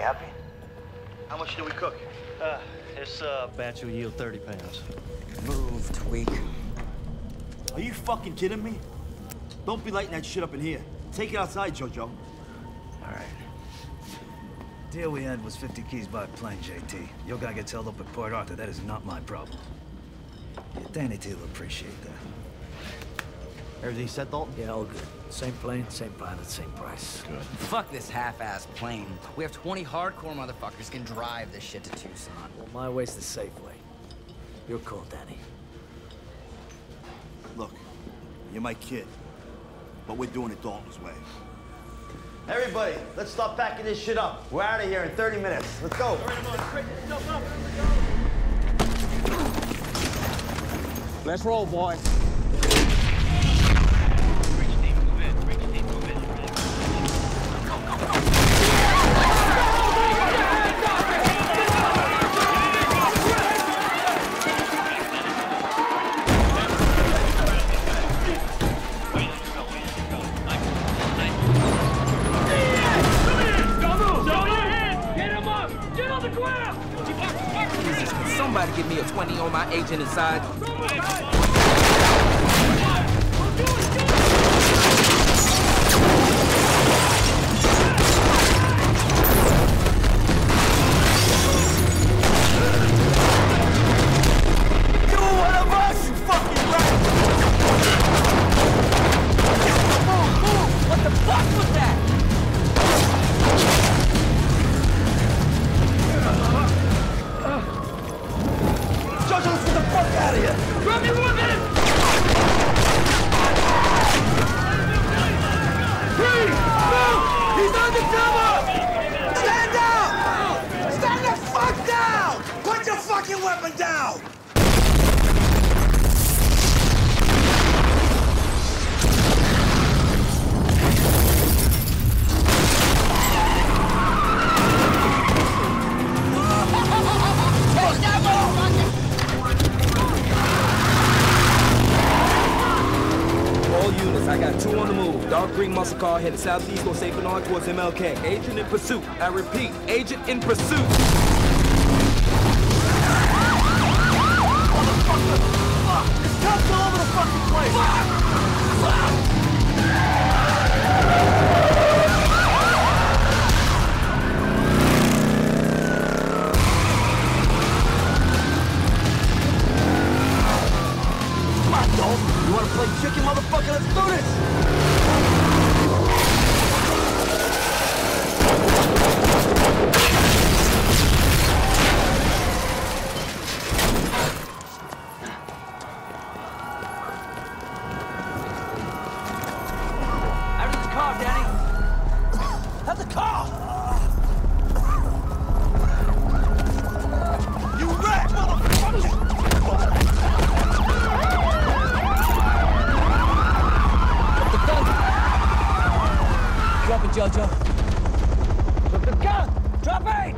happy? How much do we cook? This batch will yield 30 pounds. Move, tweak. Are you fucking kidding me? Don't be lighting that shit up in here. Take it outside, Jojo. All right. Deal we had was 50 keys by plane, JT. Your guy gets held up at Port Arthur. That is not my problem. Yeah, Danny T will appreciate that. Everything set, Dalton? Yeah, all good. Same plane, same pilot, same price. Good. Fuck this half-assed plane. We have 20 hardcore motherfuckers can drive this shit to Tucson. Well, my way's the safe way. Your call, Danny. Look, you're my kid, but we're doing it Dalton's way. Everybody, let's start packing this shit up. We're out of here in 30 minutes. Let's go. Let's roll, boy. Somebody give me a 20 on my agent inside. Muscle car headed southeast on St. Bernard towards MLK. Agent in pursuit. I repeat, agent in pursuit. There's cops all over the fucking place! Come on, Dalton. You wanna play chicken, motherfucker? Let's do this! Jojo. Drop the gun! Drop it!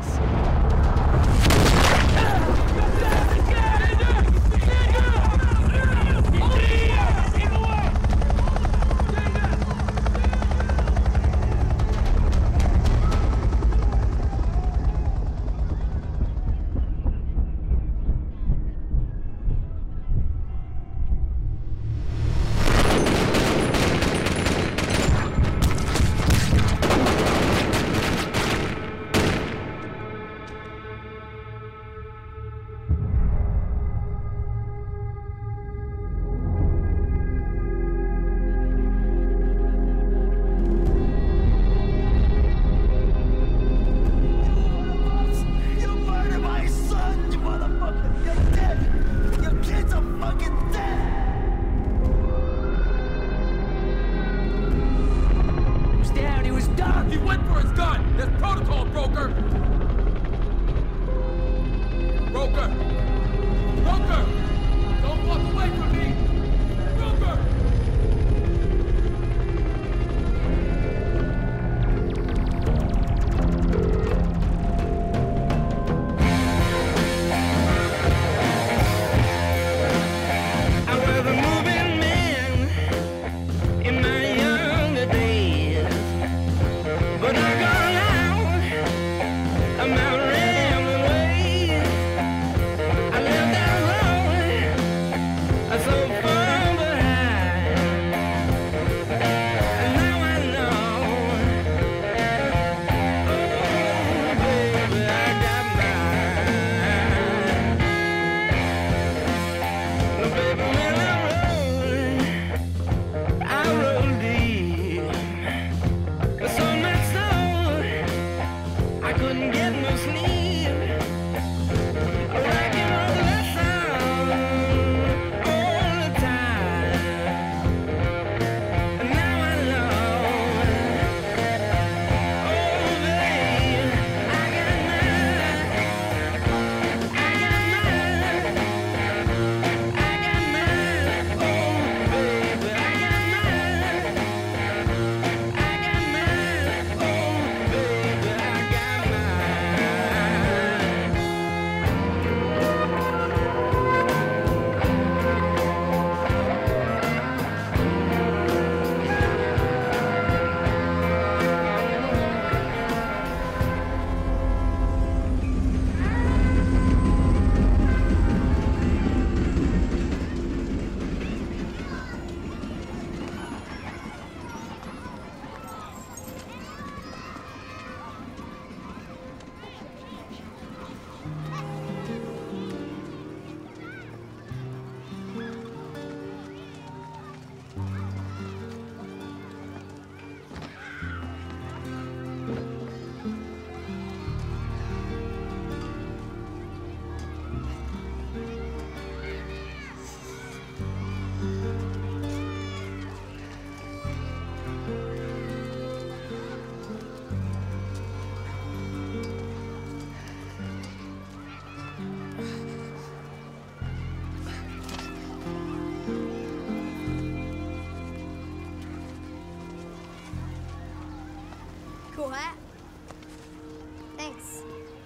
Cool hat. Thanks.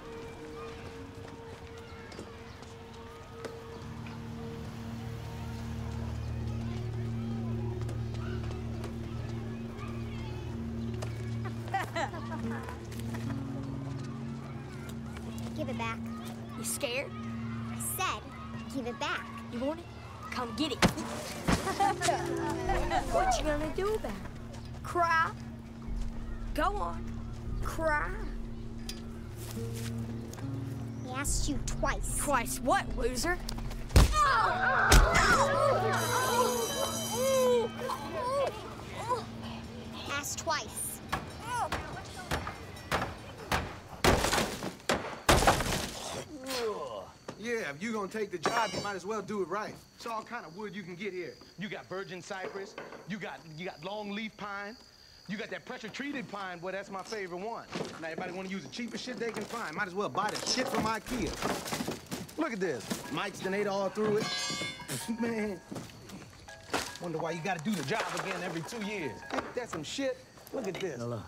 Give it back. You scared? I said, give it back. You want it? Come get it. What you gonna do about it? Cry? Go on. Cry. I asked you twice. Twice what, loser? Asked twice. Yeah, if you're gonna take the job, you might as well do it right. It's all kind of wood you can get here. You got virgin cypress, you got long leaf pine, you got that pressure-treated pine, boy, that's my favorite one. Now, everybody wanna use the cheapest shit they can find. Might as well buy the shit from IKEA. Look at this. Mites done ate all through it. Man, wonder why you gotta do the job again every 2 years. Ain't that some shit? Look at this. Hello.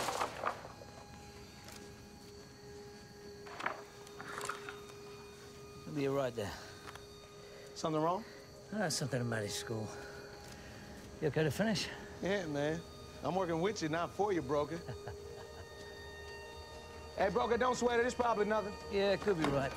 I'll be right there. Something wrong? Something about his school. You okay to finish? Yeah, man. I'm working with you, not for you, broker. Hey, broker, don't sweat it. It's probably nothing. Yeah, could be right.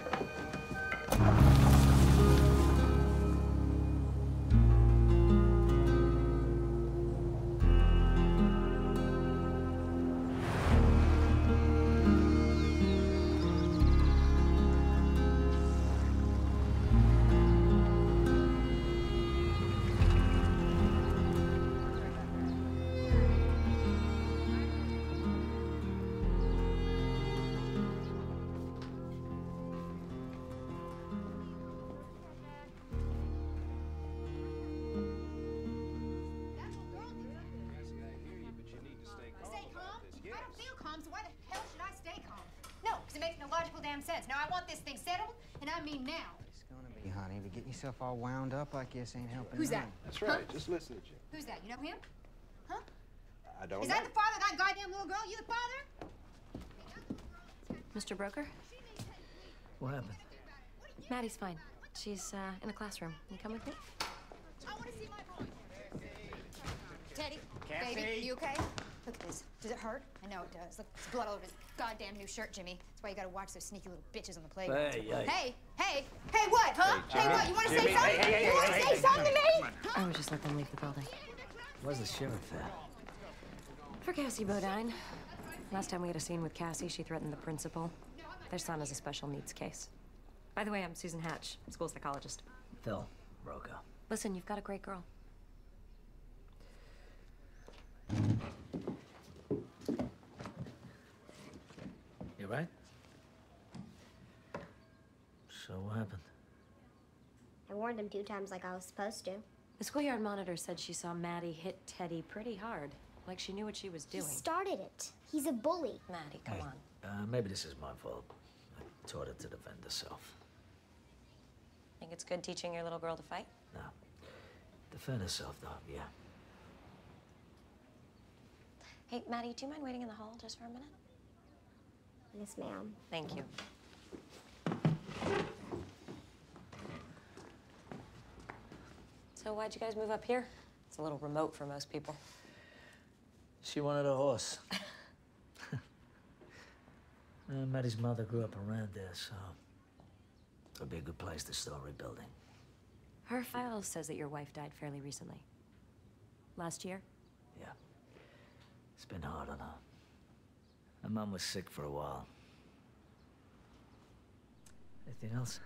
Sense. Now, I want this thing settled, and I mean now. It's gonna be, honey, but getting yourself all wound up like this ain't helping. Who's that? That's right. Huh? Just listen to you. Who's that? You know him? Huh? I don't know. Is that the father of that goddamn little girl? You the father? Mr. Broker? What happened? Maddie's fine. She's in the classroom. You come with me? I want to see my boy. Teddy, Cassie. baby, you okay? Look at this. Does it hurt? I know it does. Look, there's blood all over his goddamn new shirt, Jimmy. That's why you gotta watch those sneaky little bitches on the playground. Hey. Hey, what, huh? Hey, what? You wanna say something? You wanna say something to me? I would just let them leave the building. Where's the sheriff at? For Cassie Bodine. Last time we had a scene with Cassie, she threatened the principal. Their son is a special needs case. By the way, I'm Susan Hatch, school psychologist. Phil Broca. Listen, you've got a great girl. You right? So what happened? I warned him 2 times like I was supposed to. The schoolyard monitor said she saw Maddie hit Teddy pretty hard, like she knew what she was doing. He started it. He's a bully. Maddie, come on. Maybe this is my fault. I taught her to defend herself. Think it's good teaching your little girl to fight? No. Defend herself, though, yeah. Hey, Maddie, do you mind waiting in the hall just for a minute? Yes, ma'am. Thank you. So why'd you guys move up here? It's a little remote for most people. She wanted a horse. Maddie's mother grew up around there, so it'll be a good place to start rebuilding. Her file says that your wife died fairly recently. Last year? Yeah. It's been hard on her. Her mom was sick for a while. Anything else?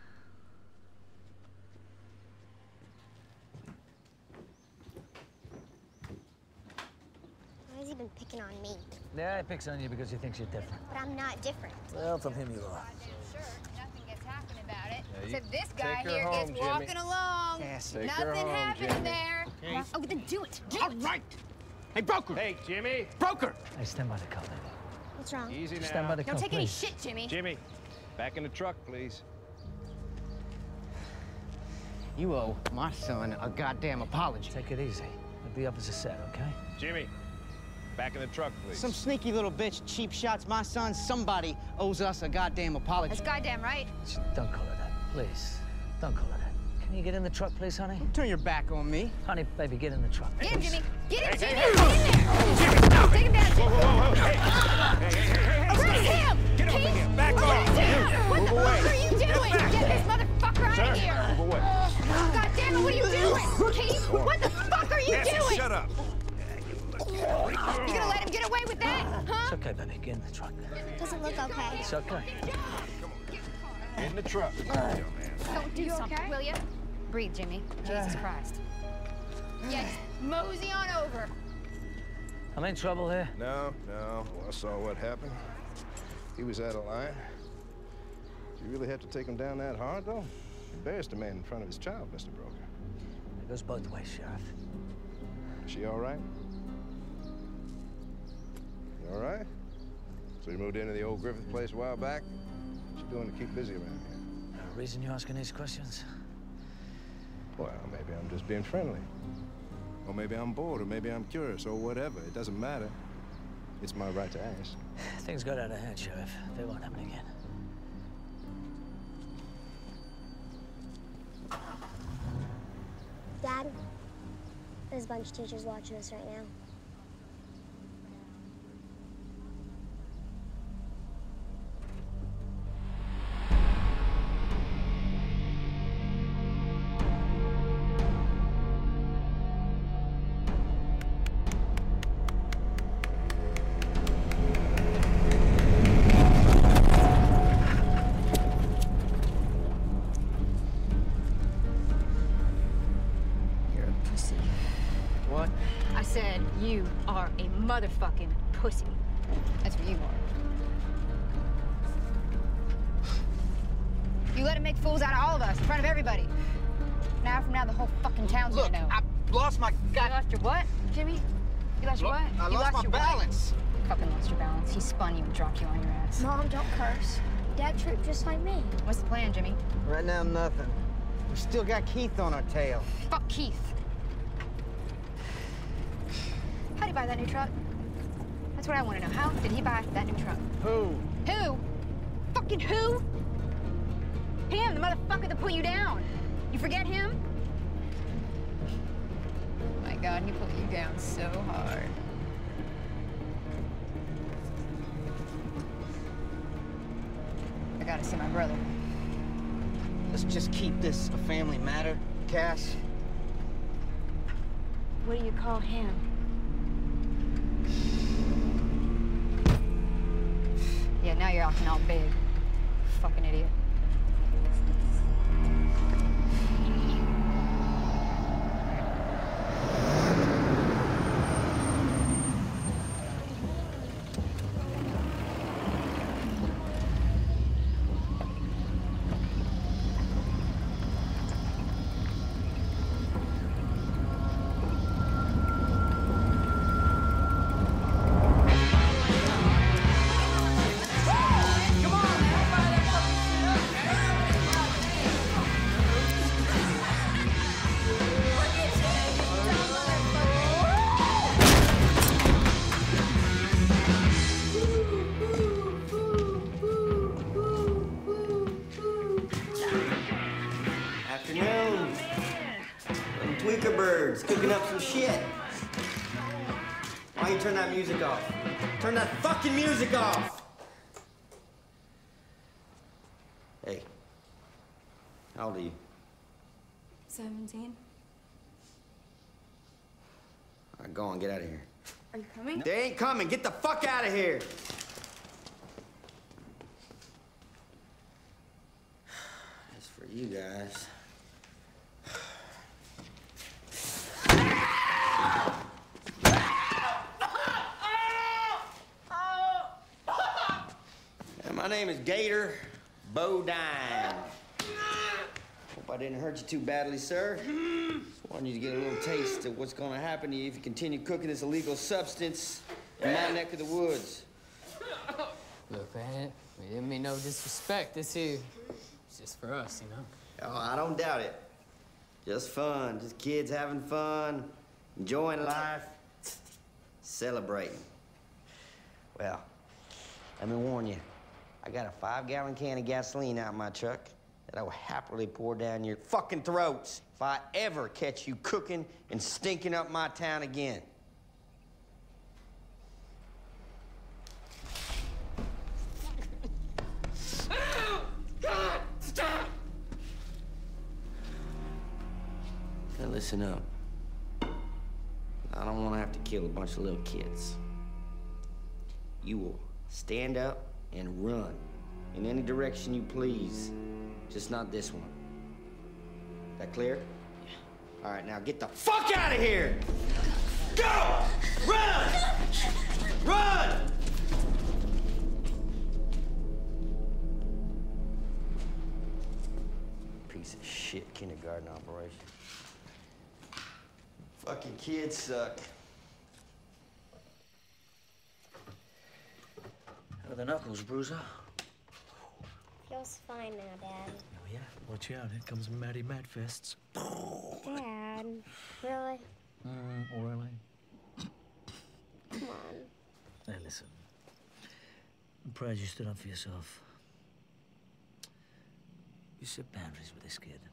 Why has he been picking on me? Yeah, he picks on you because he thinks you're different. But I'm not different. Well, from him you are. Sure, nothing gets happening about it. Yeah, Except this guy take her here home, gets walking Jimmy. along. Cassie. Take her Nothing home, happening Jimmy. there. Okay. Oh, then do it. All right. Hey, broker. Hey, Jimmy. Broker. Hey, stand by the car, baby. What's wrong? Easy now. Stand by the car, Don't take any please. shit, Jimmy. Jimmy, back in the truck, please. You owe my son a goddamn apology. Take it easy. Like the officer said, okay? Jimmy, back in the truck, please. Some sneaky little bitch cheap shots my son. Somebody owes us a goddamn apology. That's goddamn right. Don't call her that, please. Don't call her that. Can you get in the truck, please, honey? Don't turn your back on me. Honey, baby, get in the truck. Get him, please. Jimmy. Get him, Jimmy. hey, Get in there. Take him down, Jimmy. Arrest him. Get over here. Back What off. the fuck are you doing? back. Get this motherfucker out of here. Move away. God damn it, what are you doing? Keith, what the fuck are you doing? Shut up. You gonna let him get away with that, huh? It's okay, baby. Get in the truck. Doesn't look okay. It's okay. Get in the truck. Don't do something, will you? Breathe, Jimmy. Jesus Christ. Yeah, just mosey on over. I'm in trouble here. No. Well, I saw what happened. He was out of line. You really have to take him down that hard, though? Embarrassed a man in front of his child, Mr. Broker. It goes both ways, Sheriff. Is she all right? You all right? So you moved into the old Griffith place a while back? What you doing to keep busy around here? No reason you're asking these questions? Well, maybe I'm just being friendly. Or maybe I'm bored, or maybe I'm curious, or whatever. It doesn't matter. It's my right to ask. Things got out of hand, Sheriff. They won't happen again. Dad, there's a bunch of teachers watching us right now. You are a motherfucking pussy. That's what you are. You let him make fools out of all of us in front of everybody. Now from now, the whole fucking town's gonna know. I lost my You lost your what, Jimmy? You lost your what? I You lost my your balance. What? You fucking lost your balance. He spun you and dropped you on your ass. Mom, don't curse. Dad tripped just like me. What's the plan, Jimmy? Right now, nothing. We still got Keith on our tail. Fuck Keith. How'd he buy that new truck? That's what I want to know. How did he buy that new truck? Who? Who? Fucking who? Him, the motherfucker that put you down. You forget him? My God, he put you down so hard. I gotta see my brother. Let's just keep this a family matter, Cass. What do you call him? Yeah, now you're acting all big. Fucking idiot. birds cooking up some shit. Why don't you turn that music off? Turn that fucking music off! Hey, how old are you? 17. All right, go on, get out of here. Are you coming? They ain't coming. Get the fuck out of here. As for you guys. And my name is Gator Bodine. Hope I didn't hurt you too badly, sir. Just wanted you to get a little taste of what's gonna happen to you if you continue cooking this illegal substance in my neck of the woods. Look, man, we didn't mean no disrespect. This here, it's just for us, you know? Oh, I don't doubt it. Just fun. Just kids having fun, enjoying life, celebrating. Well, let me warn you. I got a 5-gallon can of gasoline out in my truck that I will happily pour down your fucking throats if I ever catch you cooking and stinking up my town again. God, stop! Now listen up. I don't want to have to kill a bunch of little kids. You will stand up and run in any direction you please, just not this one. That clear? Yeah. All right, now get the fuck out of here! Go! Run! Run! Piece of shit kindergarten operation. Fucking kids suck. How are the knuckles, Bruiser? Feels fine now, Dad. Oh, yeah? Watch out, here comes Matty Madfists. Dad, really? Really? Come on. Hey, listen. I'm proud you stood up for yourself. You set boundaries with this kid.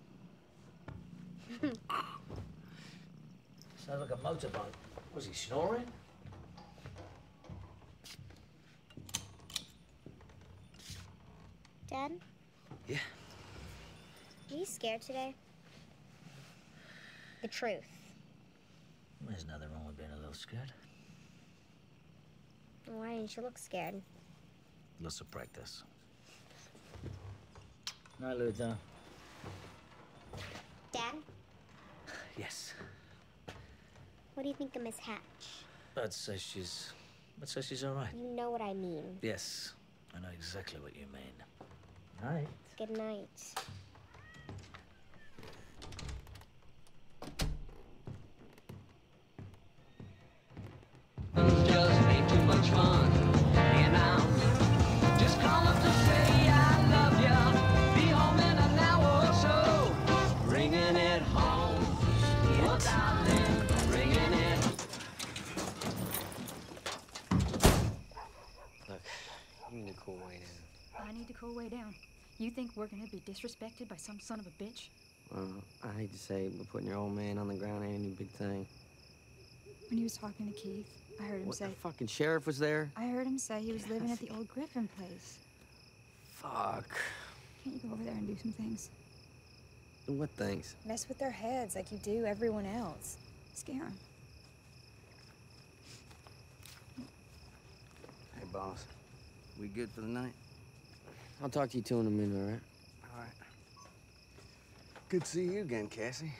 Sounds like a motorbike. Was he snoring? Dad? Yeah? Are you scared today? The truth. There's nothing wrong with being a little scared. Why didn't you look scared? Lots of practice. Night, Luther. Dad? Yes. What do you think of Miss Hatch? I'd say she's all right. You know what I mean. Yes, I know exactly what you mean. Night. Good night. Just ain't too much fun, and I'm just calling to say I love ya. Be home in an hour or so, bringing it home. Oh, darling, bringing it. Look, you need to cool way down. I need to cool way down. You think we're gonna be disrespected by some son of a bitch? Well, I hate to say it, but putting your old man on the ground ain't any big thing. When he was talking to Keith, I heard him What, say... the fucking sheriff was there? I heard him say he was living at the old Griffin place. Fuck. Can't you go over there and do some things? What things? Mess with their heads like you do everyone else. Scare them. Hey, boss. We good for the night? I'll talk to you two in a minute, all right? All right. Good to see you again, Cassie.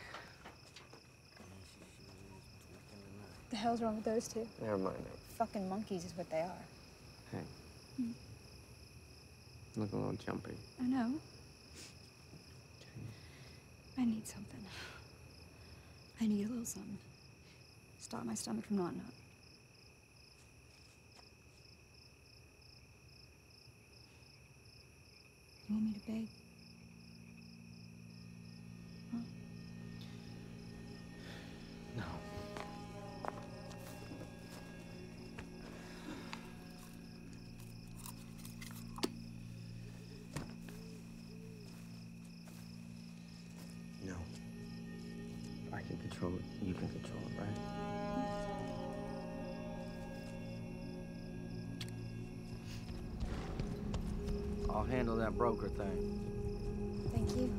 The hell's wrong with those two? Never mind it. Fucking monkeys is what they are. Hey. Look a little jumpy. I know. I need something. I need a little something. Stop my stomach from knotting up. You want me to beg? Huh? No. No. I can control so you can control it, right? I'll handle that broker thing. Thank you.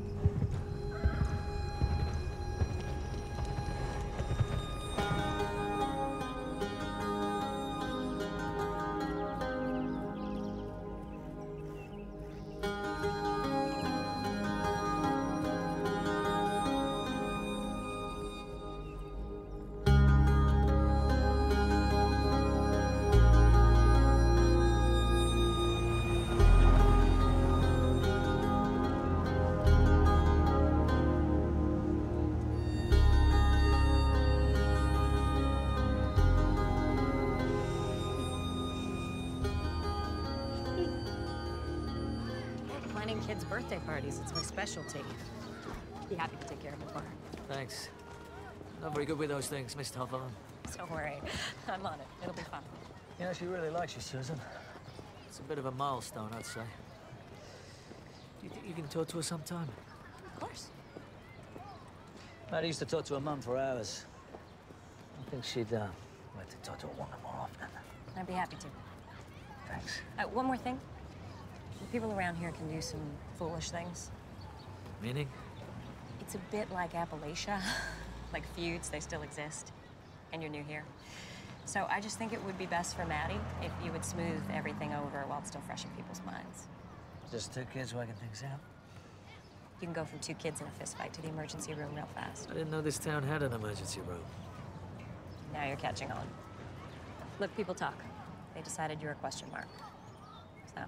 Planning kids' birthday parties, it's my specialty. Be happy to take care of it for her. Thanks. Not very good with those things, Miss Hawthorne. Don't worry, I'm on it. It'll be fun. You know, she really likes you, Susan. It's a bit of a milestone, I'd say. Do you think you can talk to her sometime? Of course. Maddie used to talk to her mum for hours. I think she'd like to talk to her woman more often. I'd be happy to. Thanks. One more thing. The people around here can do some foolish things. Meaning? It's a bit like Appalachia. Like feuds, they still exist. And you're new here. So I just think it would be best for Maddie if you would smooth everything over while it's still fresh in people's minds. Just two kids working things out? You can go from 2 kids in a fist fight to the emergency room real fast. I didn't know this town had an emergency room. Now you're catching on. Look, people talk. They decided you're a question mark. So.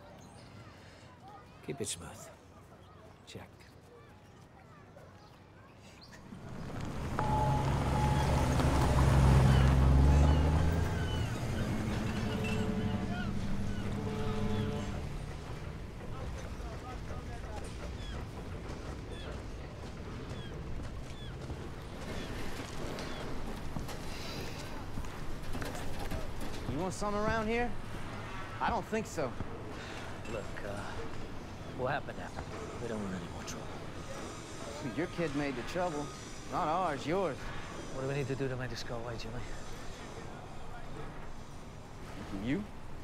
Keep it smooth. Check. You want something around here? I don't think so. Look, what happened happened. We don't want any more trouble. Your kid made the trouble. Not ours, yours. What do we need to do to make this go away, Jimmy? You?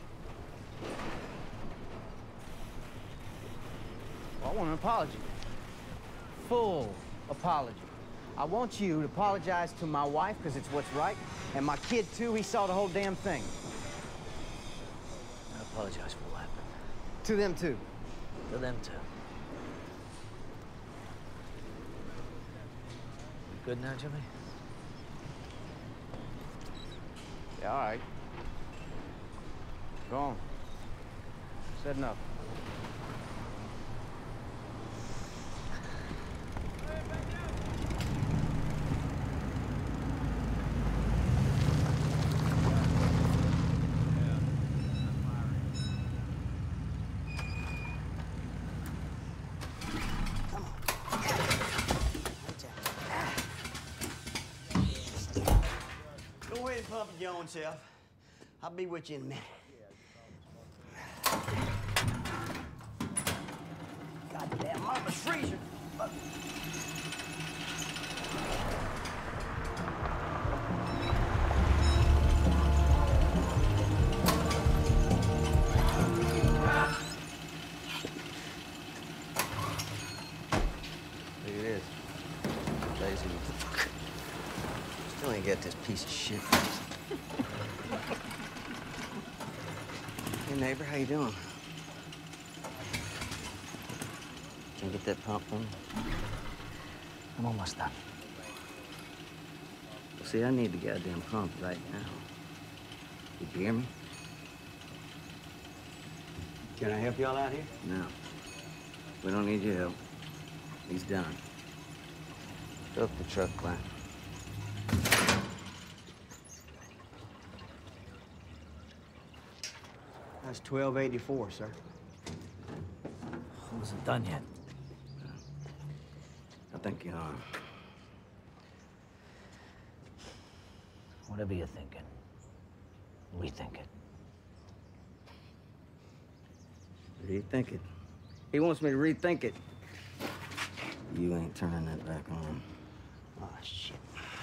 Well, I want an apology. Full apology. I want you to apologize to my wife, because it's what's right, and my kid, too. He saw the whole damn thing. I apologize for what happened. To them, too. To them, too. You good now, Jimmy? Yeah, all right. Go on. Said enough. Go ahead and pump your own self. I'll be with you in a minute. Goddamn mama's freezer. Look at this. Lazy motherfucker. Still ain't got this piece of shit. Hey, neighbor, how you doing? Can you get that pump for me? I'm almost done. Well, see, I need the goddamn pump right now. You hear me? Can I help y'all out here? No. We don't need your help. He's done. Fill up the truck, Clyde. That's $12.84, sir. I wasn't done yet. I think you are. Whatever you're thinking, rethink it. Rethink it. He wants me to rethink it. You ain't turning that back on. Oh, shit.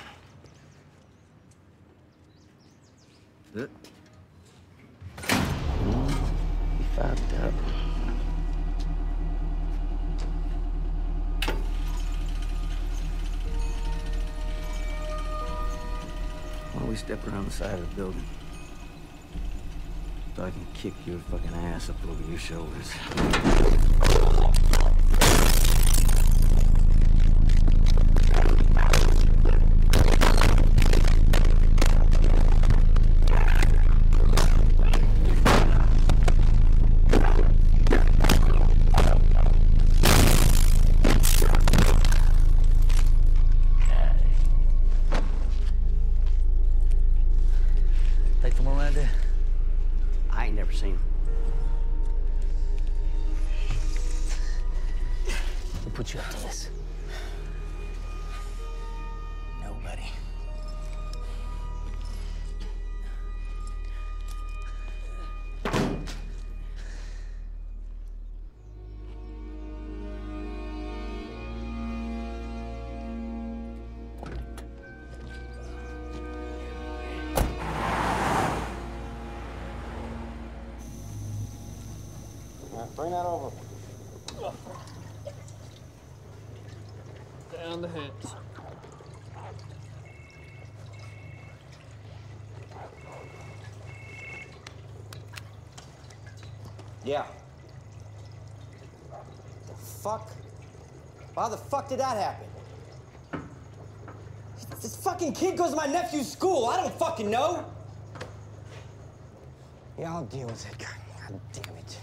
He fucked up. Why don't we step around the side of the building? So I can kick your fucking ass up over your shoulders. Take from around there? I ain't never seen him. Who put you up to this? Nobody. Bring that over. Down the hips. Yeah. The fuck? How the fuck did that happen? This fucking kid goes to my nephew's school. I don't fucking know. Yeah, I'll deal with it. God damn it.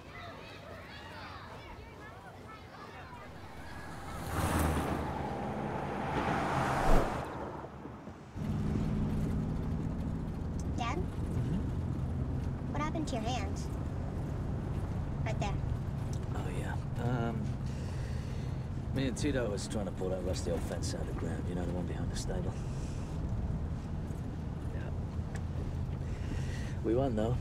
Dad? What happened to your hand? Right there. Oh, yeah. Me and Tito was trying to pull that rusty old fence out of the ground. You know, the one behind the stable? Yeah. We won, though.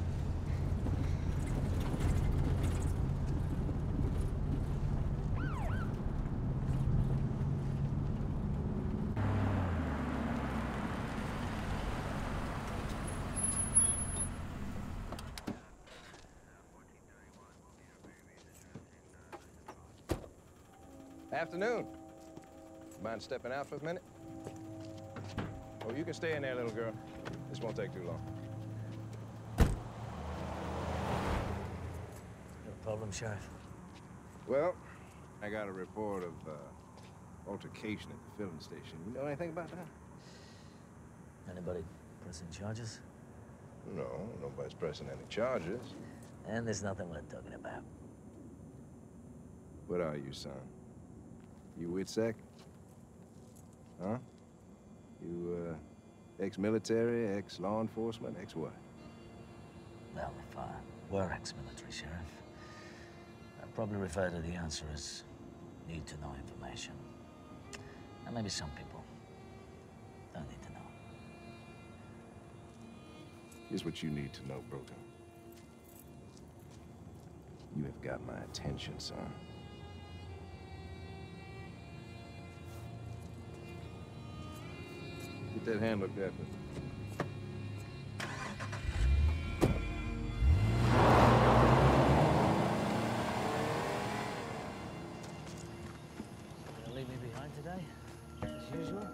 Afternoon. Mind stepping out for a minute? Oh, you can stay in there, little girl. This won't take too long. No problem, Sheriff. Well, I got a report of altercation at the filling station. You know anything about that? Anybody pressing charges? No, nobody's pressing any charges. And there's nothing worth talking about. What are you, son? You WITSEC? Huh? You, ex-military, ex-law enforcement, ex-what? Well, if I were ex-military, Sheriff, I'd probably refer to the answer as need to know information. And maybe some people don't need to know. Here's what you need to know, Broken. You have got my attention, son. Get that hand looked at. Gonna leave me behind today, as usual?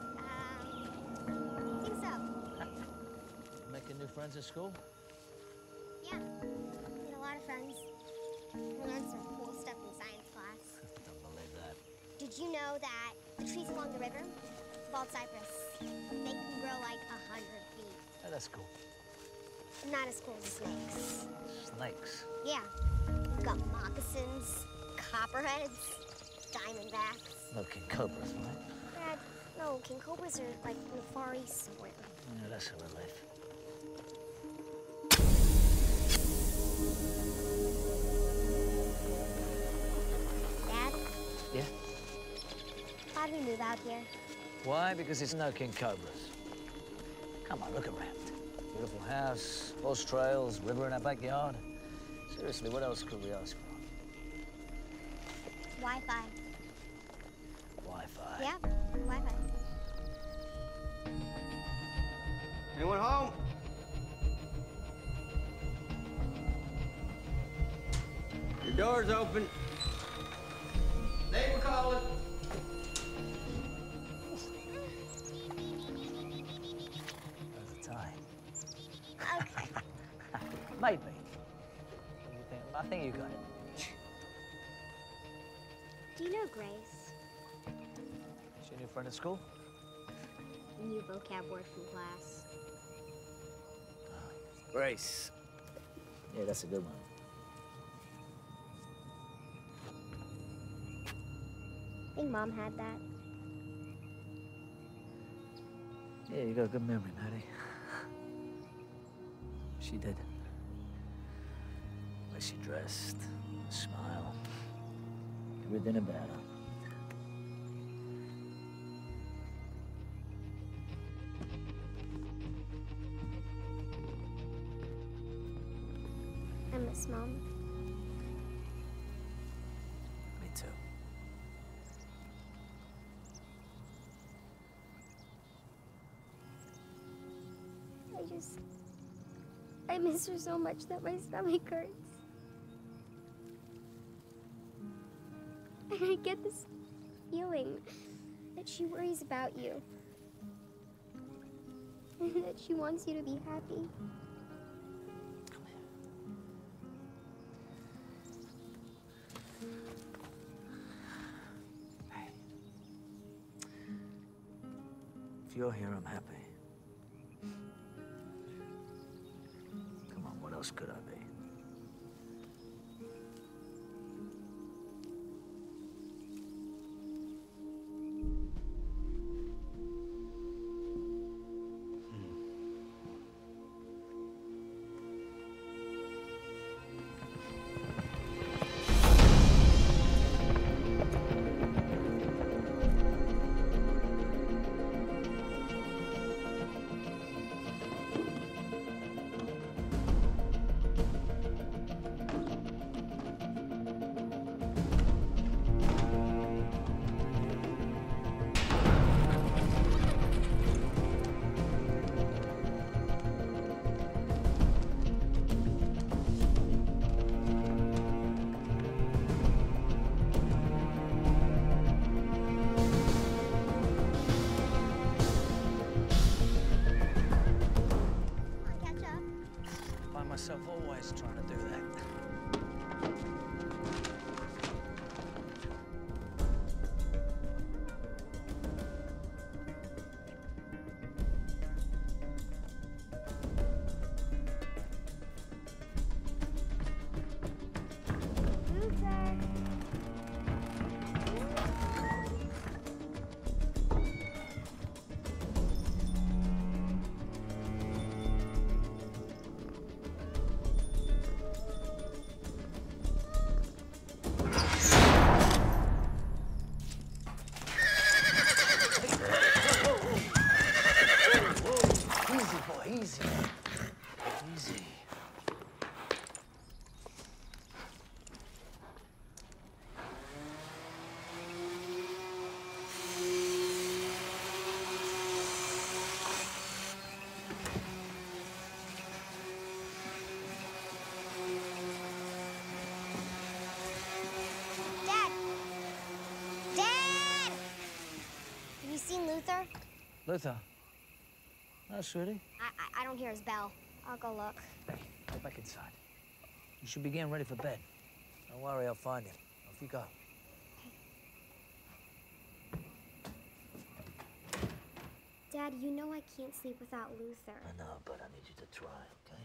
I think so. Making new friends at school? Yeah. Made a lot of friends. Learned some cool stuff in science class. Don't believe that. Did you know that the trees along the river, bald cypress, they can grow like 100 feet? Oh, that's cool. Not as cool as snakes. Snakes? Yeah. We've got moccasins, copperheads, diamondbacks. No king cobras, right? Dad, no, king cobras are like in the Far East somewhere. Yeah, that's a relief. Dad? Yeah? Why'd we move out here? Why? Because it's no king cobras. Come on, look around. Beautiful house, horse trails, river in our backyard. Seriously, what else could we ask for? Wi-Fi. Wi-Fi? Yeah, Wi-Fi. Anyone home? Door's open. Neighbor calling. How's the tie? Maybe. What do you think? I think you got it. Do you know Grace? She a new friend at school? New vocab word from class. Grace. Yeah, that's a good one. I think Mom had that. Yeah, you got a good memory, Maddie. She did. The way she dressed, the smile, everything about her. I miss Mom. Me too. I miss her so much that my stomach hurts. And I get this feeling that she worries about you. And that she wants you to be happy. If you're here, I'm happy. Come on, what else could I be? Myself always trying to do that. Easy. Easy. Dad! Dad! Have you seen Luther? Luther? No, sweetie. I don't hear his bell. I'll go look. Hey, go back inside. You should be getting ready for bed. Don't worry, I'll find him. Off you go. Dad, you know I can't sleep without Luther. I know, but I need you to try, okay?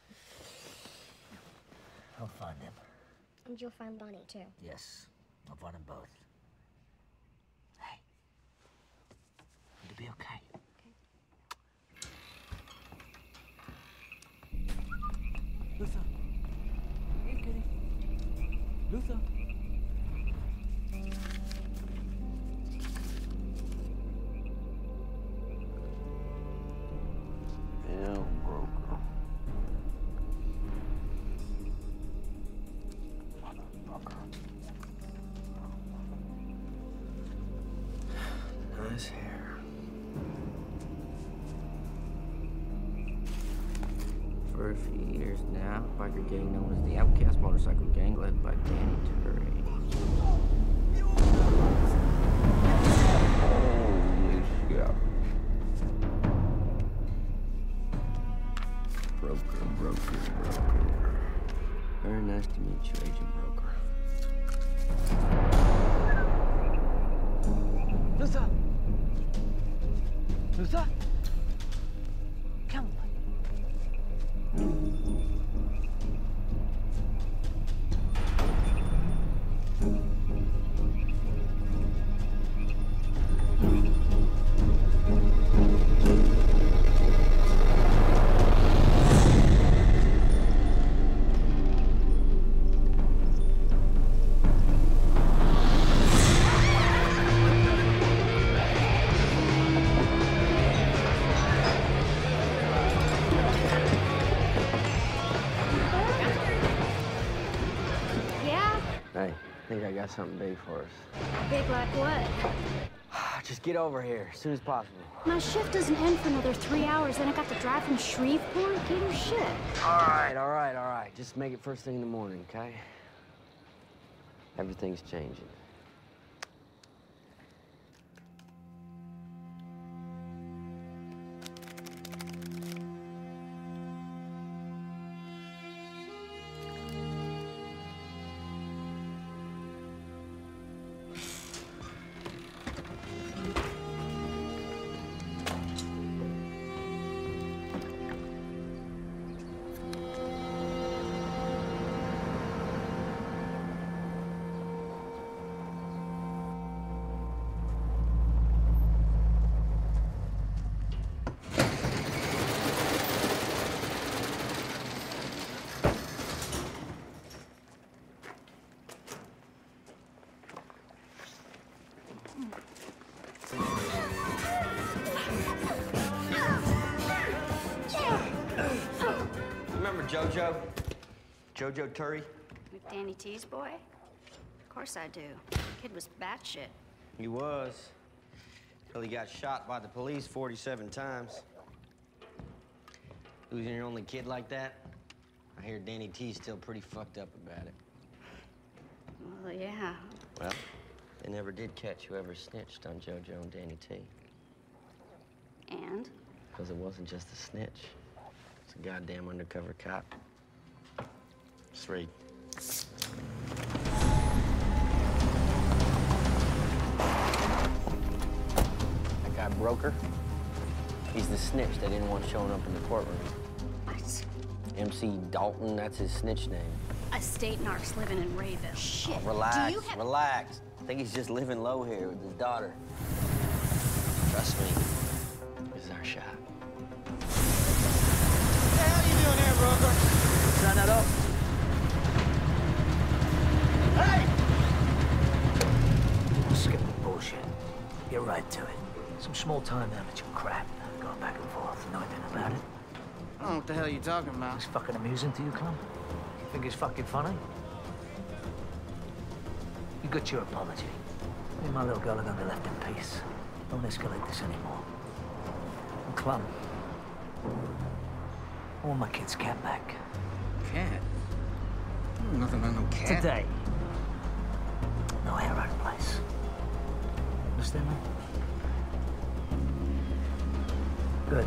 I'll find him. And you'll find Bonnie, too. Yes, I'll find them both. Hey, it'll be okay. Luther. Hey, kitty. Luther. Bill Broker. Motherfucker. Nice hair. For a few years now, biker gang known as the outcast motorcycle gang led by Danny Turry. Holy shit. Broker. Very nice to meet you, Agent Broker. Luther! Luther? Come on. Hey, I think I got something big for us. Big like what? Just get over here as soon as possible. My shift doesn't end for another 3 hours, then I got to drive from Shreveport? Get your shit. All right. Just make it first thing in the morning, okay? Everything's changing. Remember Jojo? Jojo Turry? With Danny T's boy? Of course I do. Kid was batshit. He was. Till he got shot by the police 47 times. Losing your only kid like that? I hear Danny T's still pretty fucked up about it. Well, yeah. Well, they never did catch whoever snitched on Jojo and Danny T. And? Because it wasn't just a snitch. It's a goddamn undercover cop. Let's read. That guy Broker, he's the snitch they didn't want showing up in the courtroom. What? MC Dalton, that's his snitch name. A state narc's living in Rayville. Shit. Oh, relax, Do you have... relax. I think he's just living low here with his daughter. Trust me, this is our shot. What the hell you doing there, Broker? Sign that up. Hey! Skip the bullshit. Get right to it. Some small-time amateur crap. Going back and forth. Know anything about it? I don't know what the hell you're talking about. It's fucking amusing to you, Clum? You think it's fucking funny? You got your apology. Me and my little girl are gonna be left in peace. Don't escalate this anymore. And Clum, I want my kid's cat back. Cat? Nothing about no cat. Today. No hair out of place. Understand me? Good.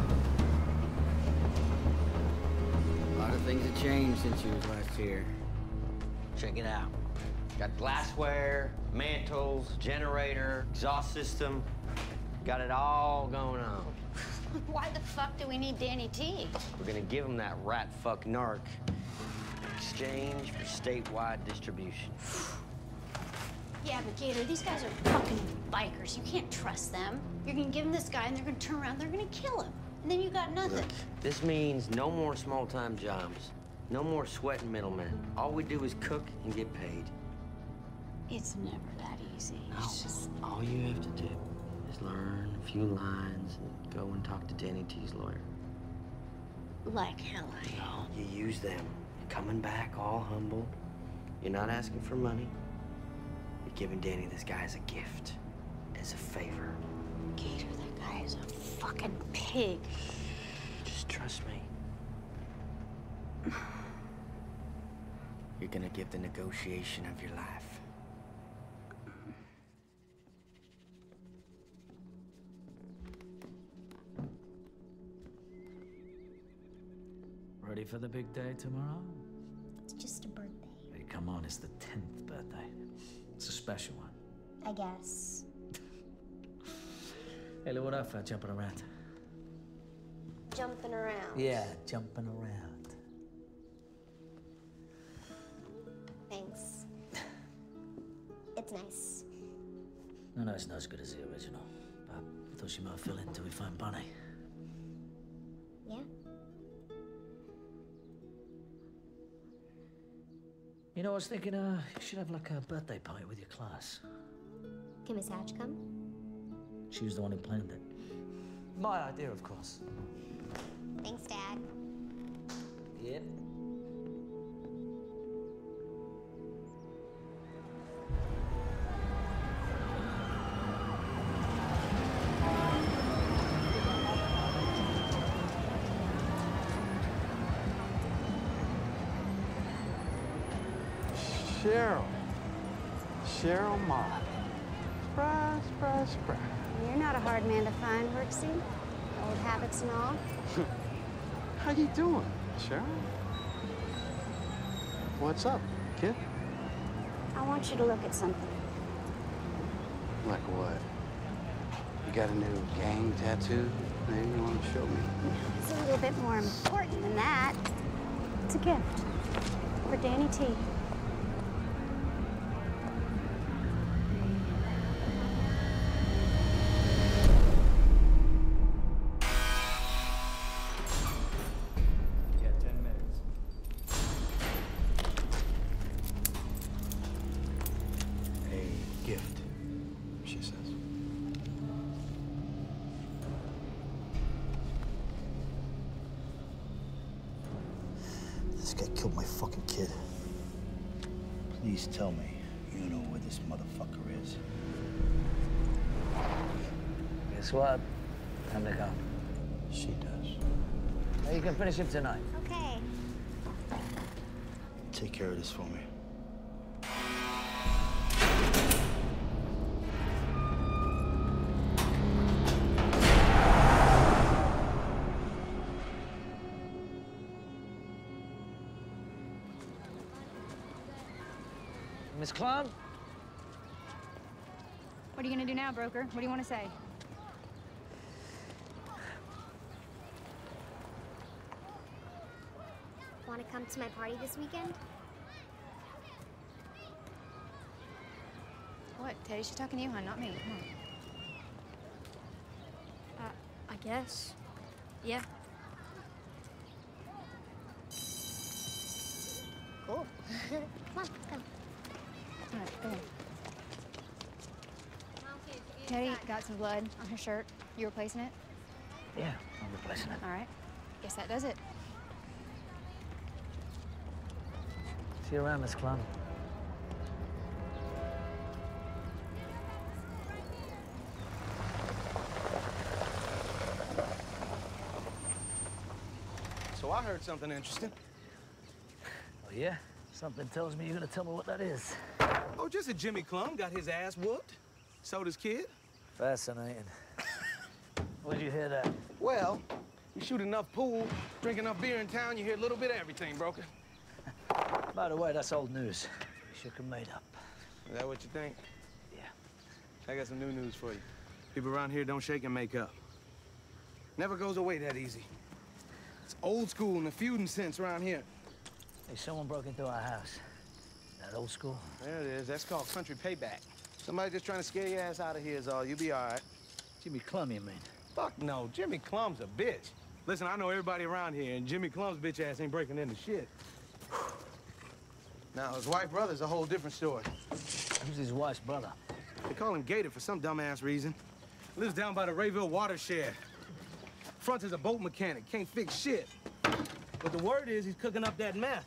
A lot of things have changed since you was last here. Check it out. Got glassware, mantles, generator, exhaust system. Got it all going on. Why the fuck do we need Danny T? We're gonna give him that rat fuck narc in exchange for statewide distribution. Yeah, but Gator, these guys are fucking bikers. You can't trust them. You're gonna give them this guy and they're gonna turn around, they're gonna kill him. And then you got nothing. Look, this means no more small-time jobs. No more sweating middlemen. All we do is cook and get paid. It's never that easy. It's just... All you have to do is learn a few lines and go and talk to Danny T's lawyer. Like hell I No, you use them. You're coming back all humble. You're not asking for money. You're giving Danny this guy as a gift, as a favor. Gator, that guy is a fucking pig. Just trust me. you're gonna give the negotiation of your life. Ready for the big day tomorrow? It's just a birthday. Hey, come on, it's the 10th birthday. It's a special one. I guess. Hey, look what I found jumping around. Jumping around. Yeah, jumping around. Thanks. It's nice. No, it's not as good as the original. But I thought she might fill in until we find Bunny. Yeah? You know, I was thinking, you should have like a birthday party with your class. Can Miss Hatch come? She was the one who planned it. My idea, of course. Thanks, Dad. Yep. Cheryl Mott. Surprise. You're not a hard man to find, Worksy. Old habits and all. How you doing, Cheryl? What's up, kid? I want you to look at something. Like what? You got a new gang tattoo? Maybe you want to show me? It's a little bit more important than that. It's a gift for Danny T. This guy killed my fucking kid. Please tell me you know where this motherfucker is. Guess what? Time to go. She does. Now you can finish him tonight. Okay. Take care of this for me. Miss Clum? What are you gonna do now, broker? What do you want to say? Want to come to my party this weekend? What? Teddy, she's talking to you, hon, not me. Come on. I guess. Yeah. Cool. Come on, let's go. All right, go on. Teddy got some blood on her shirt. You replacing it? Yeah, I'm replacing it. All right. Guess that does it. See you around, Miss Clum. So I heard something interesting. Oh, yeah? Something tells me you're gonna tell me what that is. Oh, just a Jimmy Clum got his ass whooped. So does kid. Fascinating. Where'd you hear that? Well, you shoot enough pool, drink enough beer in town, you hear a little bit of everything, broker. By the way, that's old news. You shook and made up. Is that what you think? Yeah. I got some new news for you. People around here don't shake and make up. Never goes away that easy. It's old school in the feuding sense around here. Hey, someone broke into our house. That old school? There it is. That's called country payback. Somebody just trying to scare your ass out of here is all. You'll be all right. Jimmy Clum, you mean? Fuck no. Jimmy Clum's a bitch. Listen, I know everybody around here, and Jimmy Clum's bitch ass ain't breaking into shit. Now, his wife's brother's a whole different story. Who's his wife's brother? They call him Gator for some dumbass reason. Lives down by the Rayville watershed. Front is a boat mechanic, can't fix shit. But the word is he's cooking up that meth.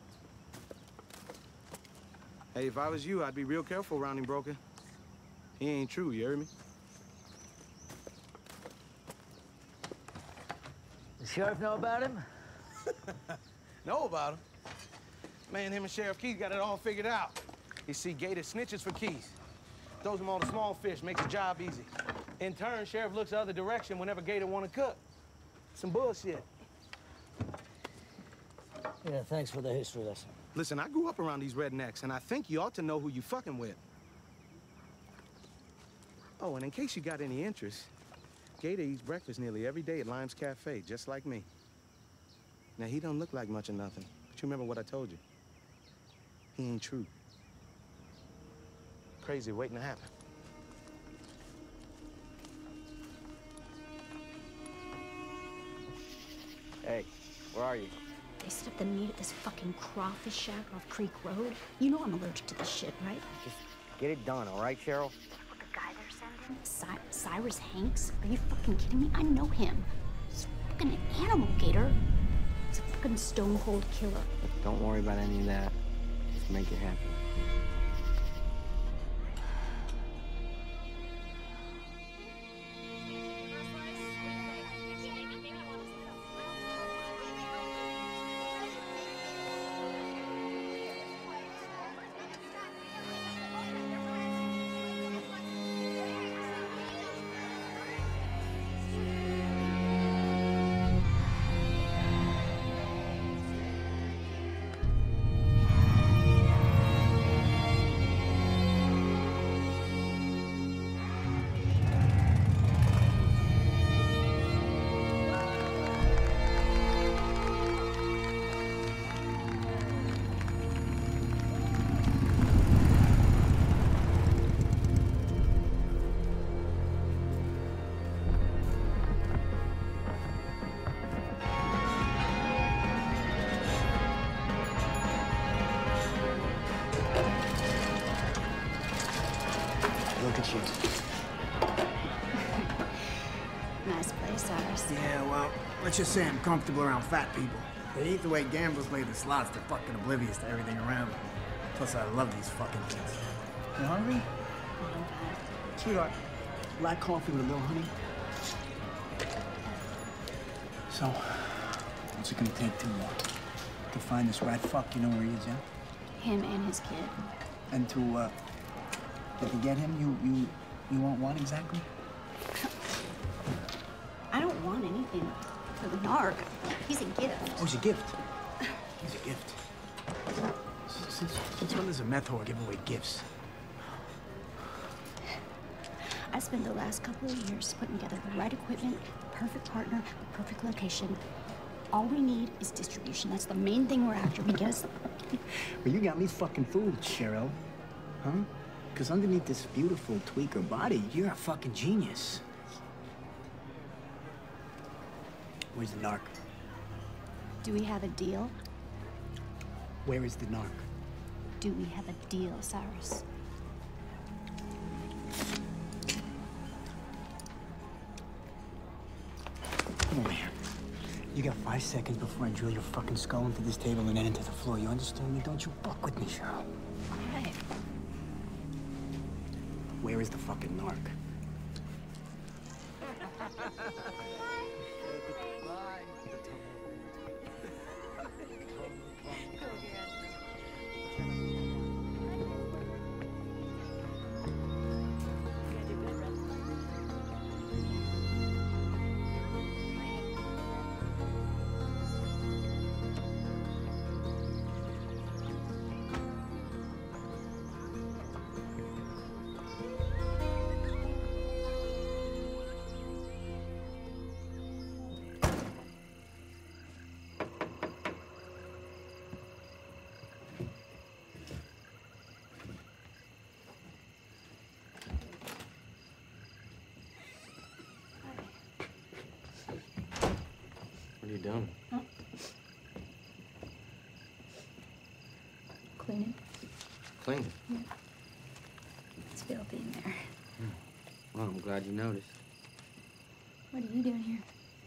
Hey, if I was you, I'd be real careful around him, broker. He ain't true, you hear me? The sheriff know about him? Know about him? Man, him and Sheriff Keith got it all figured out. You see, Gator snitches for Keith. Throws him all the small fish, makes the job easy. In turn, Sheriff looks the other direction whenever Gator want to cook. Some bullshit. Yeah, thanks for the history lesson. Listen, I grew up around these rednecks, and I think you ought to know who you fucking with. Oh, and in case you got any interest, Gator eats breakfast nearly every day at Lime's Cafe, just like me. Now, he don't look like much of nothing, but you remember what I told you. He ain't true. Crazy waiting to happen. Hey, where are you? They set up the meet at this fucking crawfish shack off Creek Road. You know I'm allergic to this shit, right? Just get it done, all right, Cheryl? What, the guy they're sending? Cyrus Hanks? Are you fucking kidding me? I know him. He's fucking an animal, Gator. He's a fucking stone cold killer. Don't worry about any of that. Just make it happen. Look at you. Nice place, Cyrus. Yeah, well, let's just say I'm comfortable around fat people. They eat the way gamblers play the slots. They're fucking oblivious to everything around them. Plus, I love these fucking things. You hungry? Sweetheart, black coffee with a little honey. So, what's it gonna take to find this rat fuck? You know where he is, yeah? Him and his kid. And to get him, you want what exactly? I don't want anything for the narc. He's a gift. Oh, he's a gift. He's a gift. Since when does a meth whore give away gifts? I spent the last couple of years putting together the right equipment, perfect partner, the perfect location. All we need is distribution. That's the main thing we're after. We get us. Well, you got me fucking fooled, Cheryl. Huh? Because underneath this beautiful tweaker body, you're a fucking genius. Where's the narc? Do we have a deal? Where is the narc? Do we have a deal, Cyrus? Come over here. You got 5 seconds before I drill your fucking skull into this table and then into the floor. You understand me? Don't you fuck with me, Cheryl. All right. Where is the fucking narc? What are you doing? Huh? Cleaning. Cleaning? Yeah. It's filthy in there. Well, I'm glad you noticed. What are you doing here?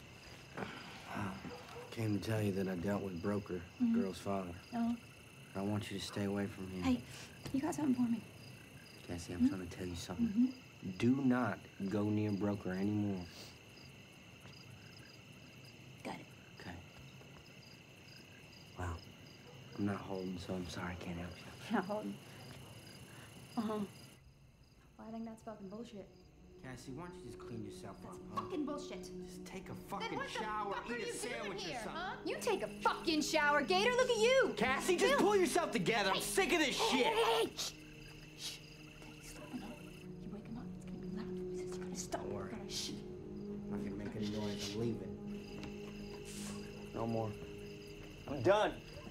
Came to tell you that I dealt with Broker, Mhm. the girl's father. Oh. I want you to stay away from him. Hey, you got something for me? Cassie, I'm trying to tell you something. Do not go near Broker anymore. Got it. Okay. Wow. I'm not holding, so I'm sorry I can't help you. You're not holding. Uh-huh. Well, I think that's fucking bullshit. Cassie, why don't you just clean yourself up, huh? Fucking bullshit. Just take a Then fucking what shower, the fuck are eat you a sandwich doing here, or something. huh? You take a fucking shower, Gator. Look at you. Cassie, just pull yourself together. I'm sick of this shit. Hey, shh. Shh. He's sleeping up. You wake him up. It's gonna be loud. He's gonna stop. Don't worry. Shh. I'm not gonna make any noise. I'm leaving. No more. I'm done.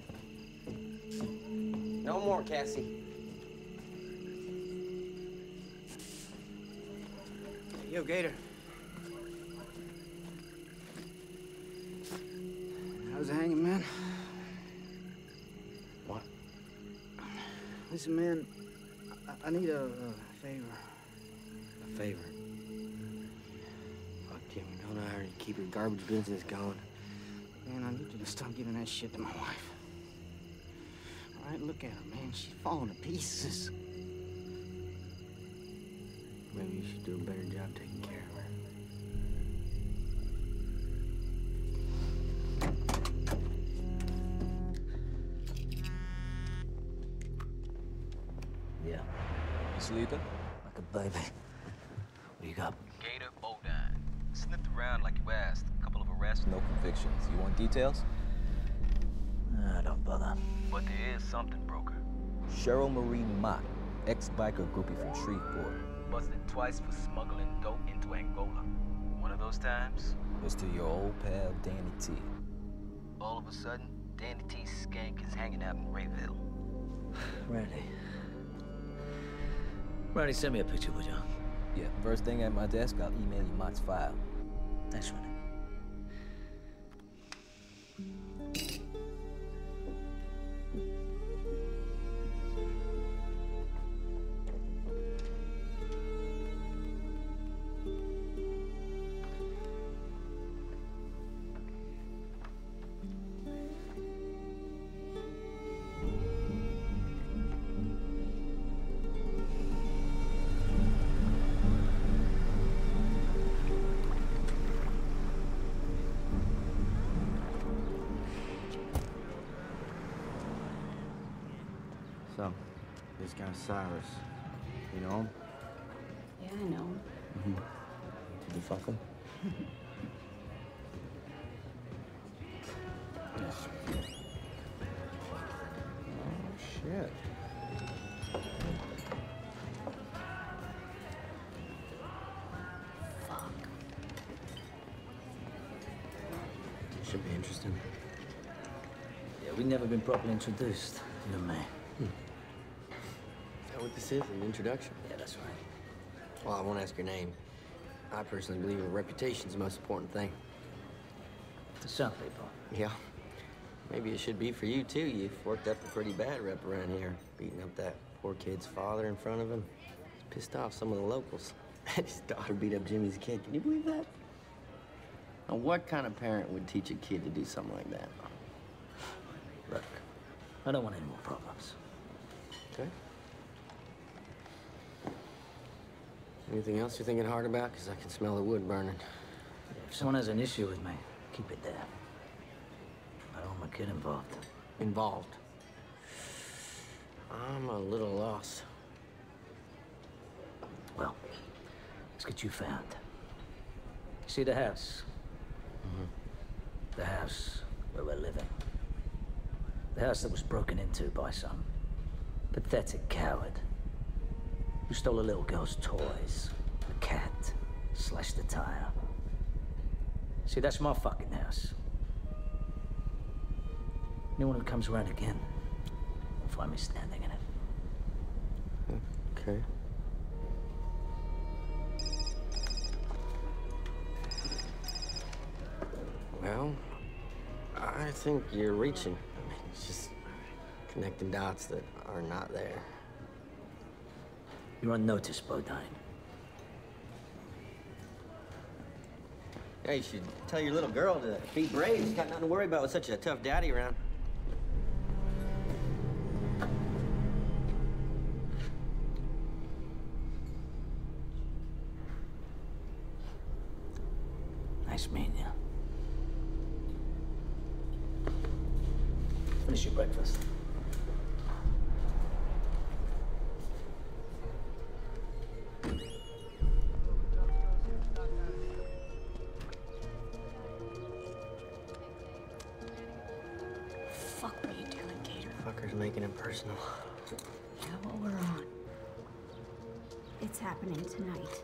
No more, Cassie. Yo, Gator. How's it hanging, man? What? Listen, man, I need a favor. A favor? Fuck, Jimmy, don't I already keep your garbage business going? Man, I need you to stop giving that shit to my wife. All right, look at her, man. She's falling to pieces. Maybe you should do a better job taking care of her. Yeah. You sleeping? Like a baby. What you got? Gator Bodine. Sniffed around like you asked. A couple of arrests, no convictions. You want details? Don't bother. But there is something, broker. Cheryl Marie Mott, ex-biker groupie from Shreveport. Busted twice for smuggling dope into Angola. One of those times was to your old pal, Danny T. All of a sudden, Danny T's skank is hanging out in Rayville. Randy, send me a picture, would you? Yeah, first thing at my desk, I'll email you Mott's file. Thanks, Randy. So, this guy Cyrus, you know him? Yeah, I know. Mm-hmm. Did you fuck him? Yes. Oh, shit. Fuck. Should be interesting. Yeah, we've never been properly introduced, you and me. Is that what this is, an introduction? Yeah, that's right. Well, I won't ask your name. I personally believe your reputation's the most important thing. To some people. Yeah. Maybe it should be for you, too. You've worked up a pretty bad rep around here, beating up that poor kid's father in front of him. He's pissed off some of the locals. His daughter beat up Jimmy's kid. Can you believe that? Now, what kind of parent would teach a kid to do something like that? Look, I don't want any more problems. Okay. Anything else you're thinking hard about? Because I can smell the wood burning. If someone has an issue with me, keep it there. I don't want my kid involved. Involved? I'm a little lost. Well, let's get you found. You see the house? Mm-hmm. The house where we're living. The house that was broken into by some pathetic coward who stole a little girl's toys, a cat, slashed a tire. See, that's my fucking house. Anyone who comes around again will find me standing in it. Okay. Well, I think you're reaching. I mean, it's just connecting dots that are not there. You're on notice, Bodine. Yeah, you should tell your little girl to be brave. She's got nothing to worry about with such a tough daddy around. Nice meeting you. Finish your breakfast. personal. Yeah, well, we're on. It's happening tonight.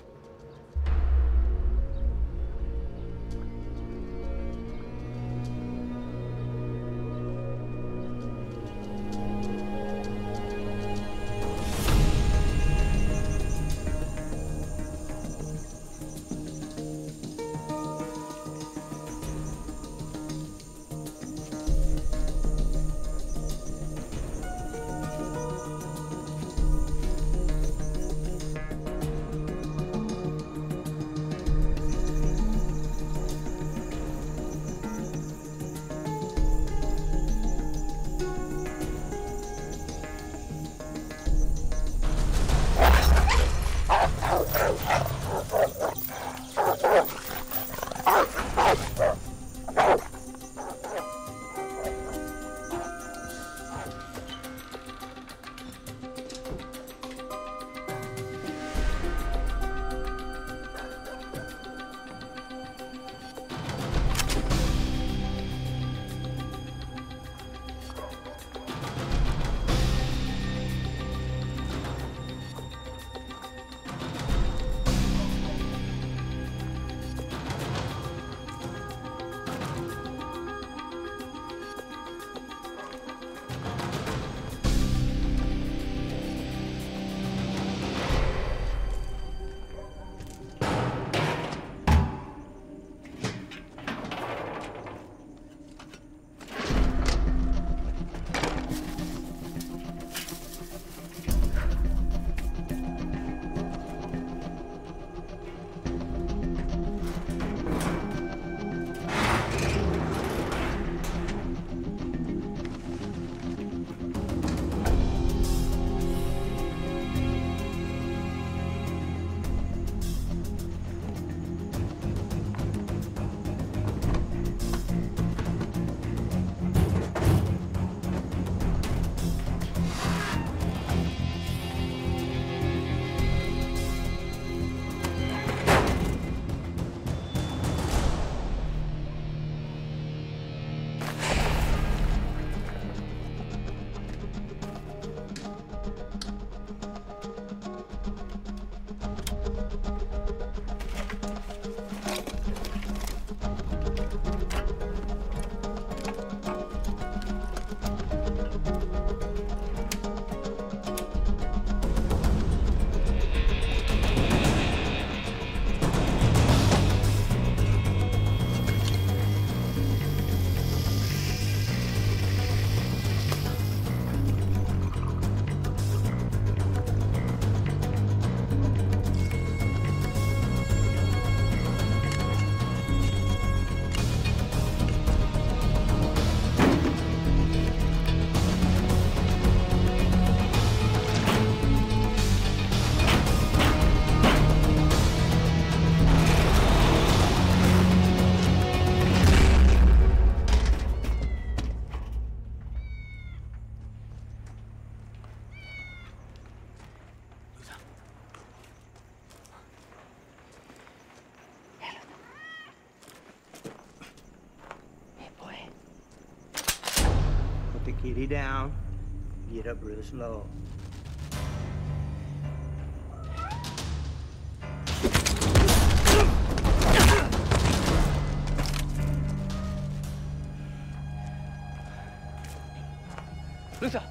Put the kitty down. Get up real slow. Luther!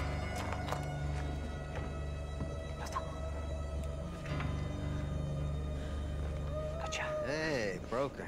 Gotcha. Hey, broker.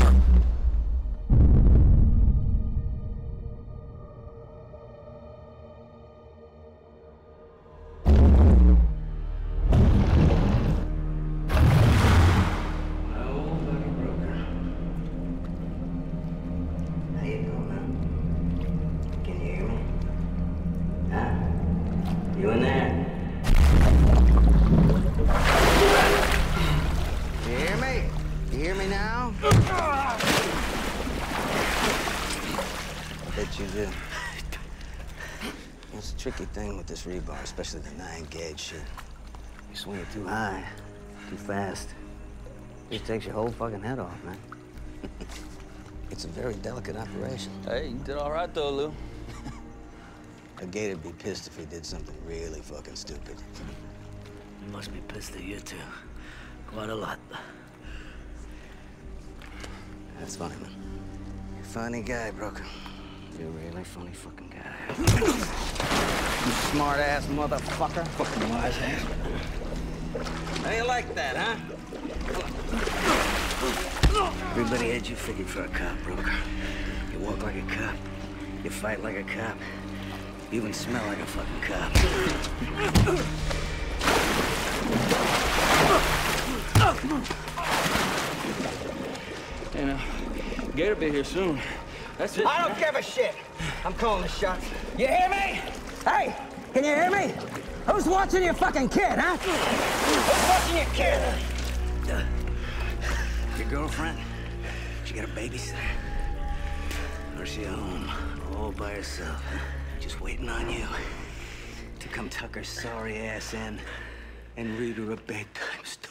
You in there? You hear me? You hear me now? I bet you do. It's a tricky thing with this rebar, especially the 9-gauge shit. You swing it too high, too fast, it just takes your whole fucking head off, man. It's a very delicate operation. Hey, you did all right, though, Lou. A Gator'd be pissed if he did something really fucking stupid. He must be pissed at you, too. Quite a lot. That's funny, man. You're a funny guy, Broker. You're a really funny fucking guy. You smart-ass motherfucker. Fucking wise ass. How you like that, huh? Everybody had you figured for a cop, Broker. You walk like a cop. You fight like a cop. You even smell like a fucking cop. You know, Gator be here soon. That's it. I don't give a shit. I'm calling the shots. You hear me? Hey, can you hear me? Who's watching your fucking kid, huh? Who's watching your kid? Your girlfriend? She got a babysitter? Or is she at home, all by herself, just waiting on you to come tuck her sorry ass in and read her a bedtime story?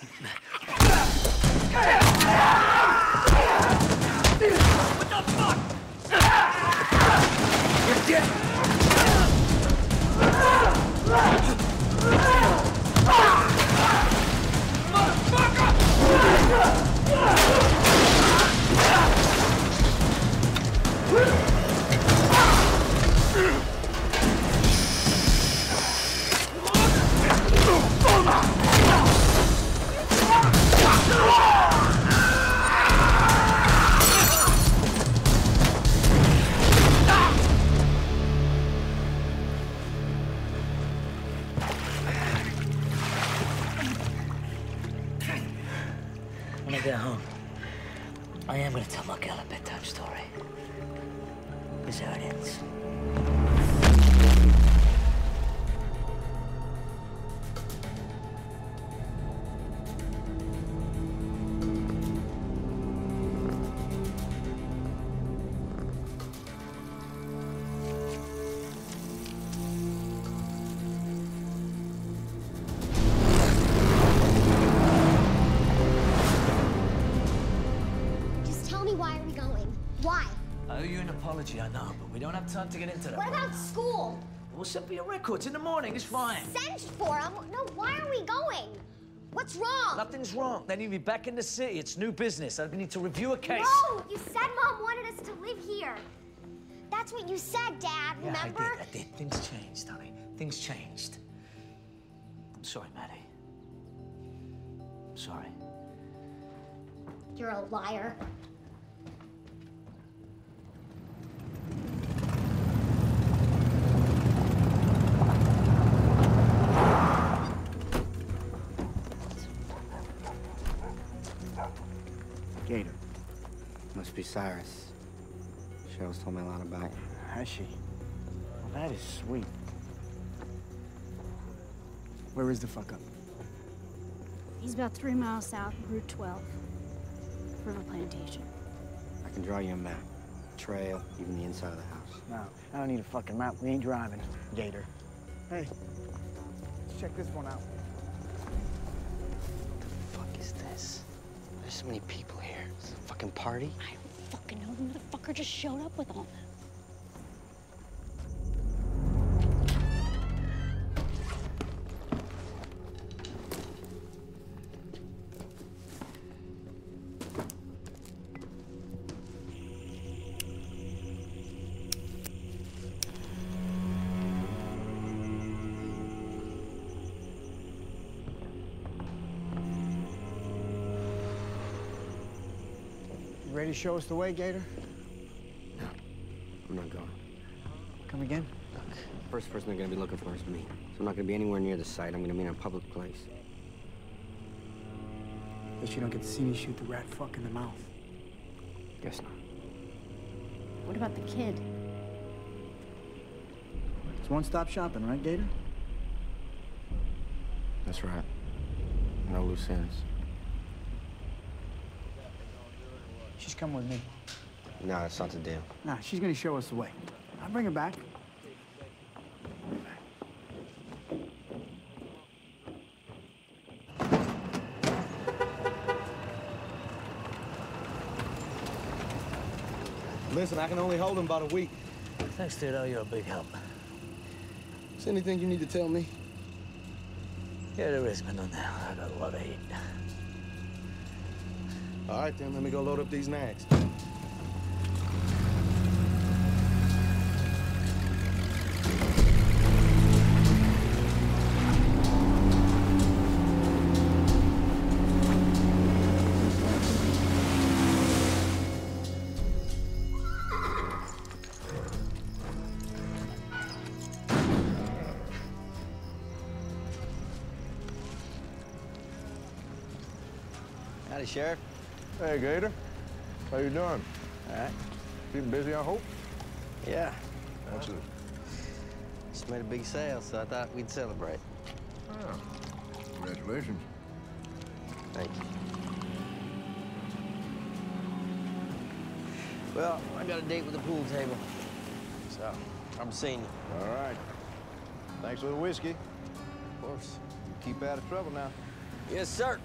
What the fuck? You're dead! When I get home, I am gonna tell Miguel a bedtime story. Here's how it ends. I know, but we don't have time to get into that. What about school? We'll send for your records in the morning. It's fine. Send for them? No, why are we going? What's wrong? Nothing's wrong. They need me back in the city. It's new business. I need to review a case. No, you said Mom wanted us to live here. That's what you said, Dad, remember? Yeah, I did. Things changed, honey. Things changed. I'm sorry, Maddie. I'm sorry. You're a liar. Gator. Must be Cyrus. Cheryl's told me a lot about you. Has she? Well, that is sweet. Where is the fuck up? He's about 3 miles south of Route 12. From a plantation. I can draw you a map. Trail, even the inside of the house. No, I don't need a fucking map. We ain't driving, Gator. Hey, let's check this one out. What the fuck is this? There's so many people here. It's a fucking party? I don't fucking know. The motherfucker just showed up with all them. Ready to show us the way, Gator? No, I'm not going. Come again? Look, first person they're gonna be looking for is me. So I'm not gonna be anywhere near the site. I'm gonna be in a public place. Guess you don't get to see me shoot the rat fuck in the mouth. Guess not. What about the kid? It's one-stop shopping, right, Gator? That's right. No loose ends. She's coming with me. No, that's not the deal. Nah, she's gonna show us the way. I'll bring her back. Listen, I can only hold him about a week. Thanks, Tito. You're a big help. Is anything you need to tell me? Yeah, there is, but not now. I got a lot of heat. All right, then. Let me go load up these nags. Howdy, Sheriff. Hey, Gator. How you doing? All right. Keeping busy, I hope? Yeah. What's this? Just made a big sale, so I thought we'd celebrate. Oh, congratulations. Thank you. Well, I got a date with the pool table, so I'm seeing you. All right. Thanks for the whiskey. Of course. You keep out of trouble now. Yes, sir.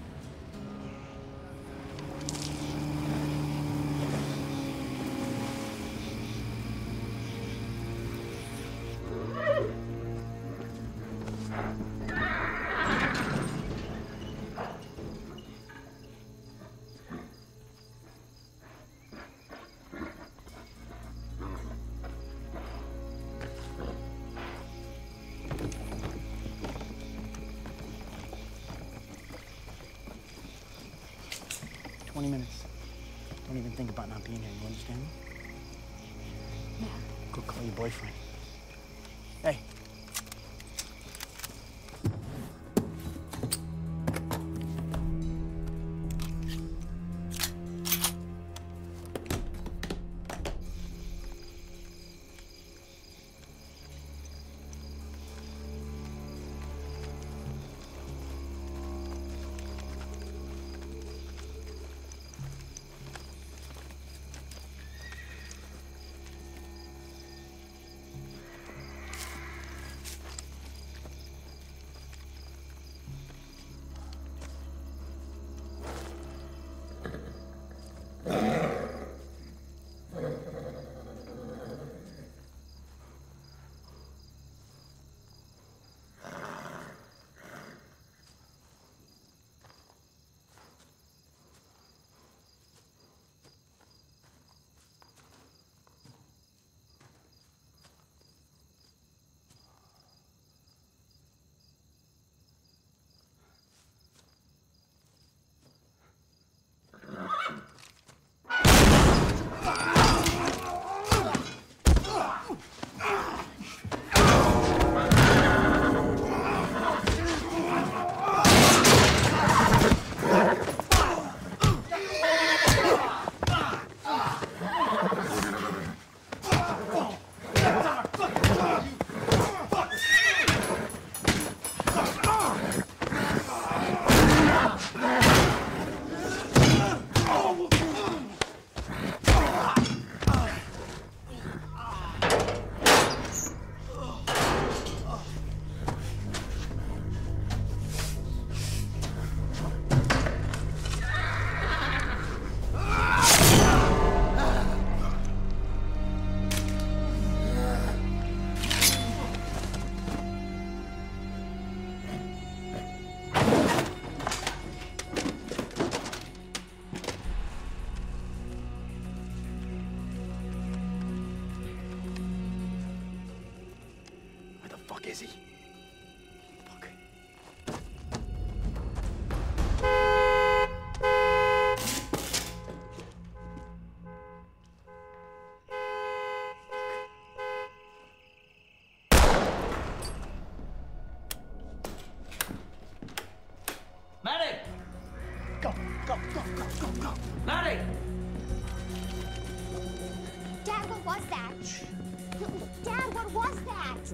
Minutes. Don't even think about not being here, you understand me? Yeah. Go call your boyfriend. Hey. Is he? Fuck. Maddie! Go, go, go, go, go, go. Maddie! Dad, what was that? Dad, what was that?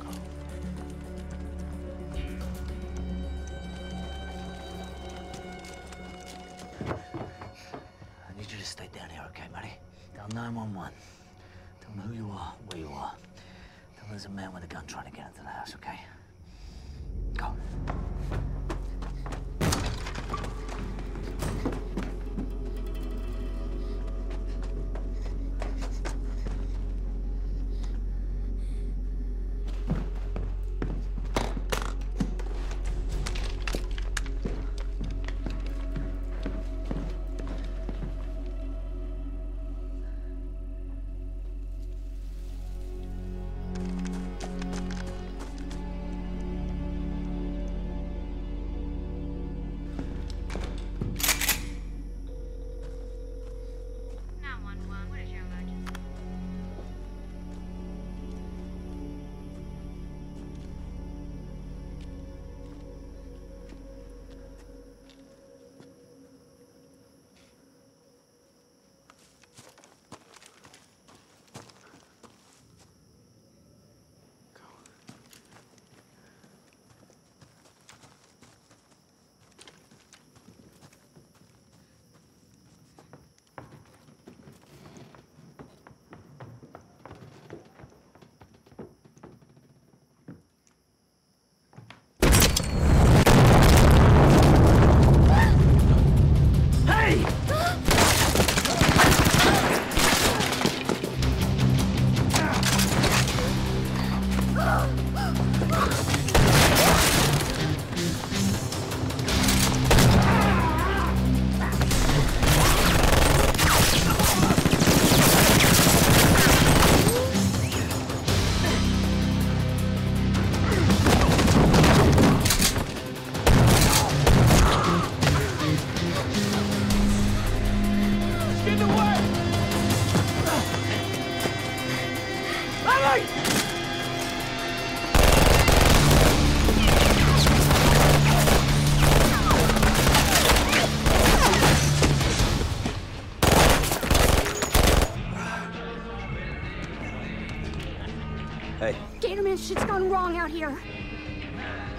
I need you to stay down here, okay, buddy? Dial 911. Tell them who you are, where you are. Tell them there's a man with a gun trying to get into the house, okay? Go.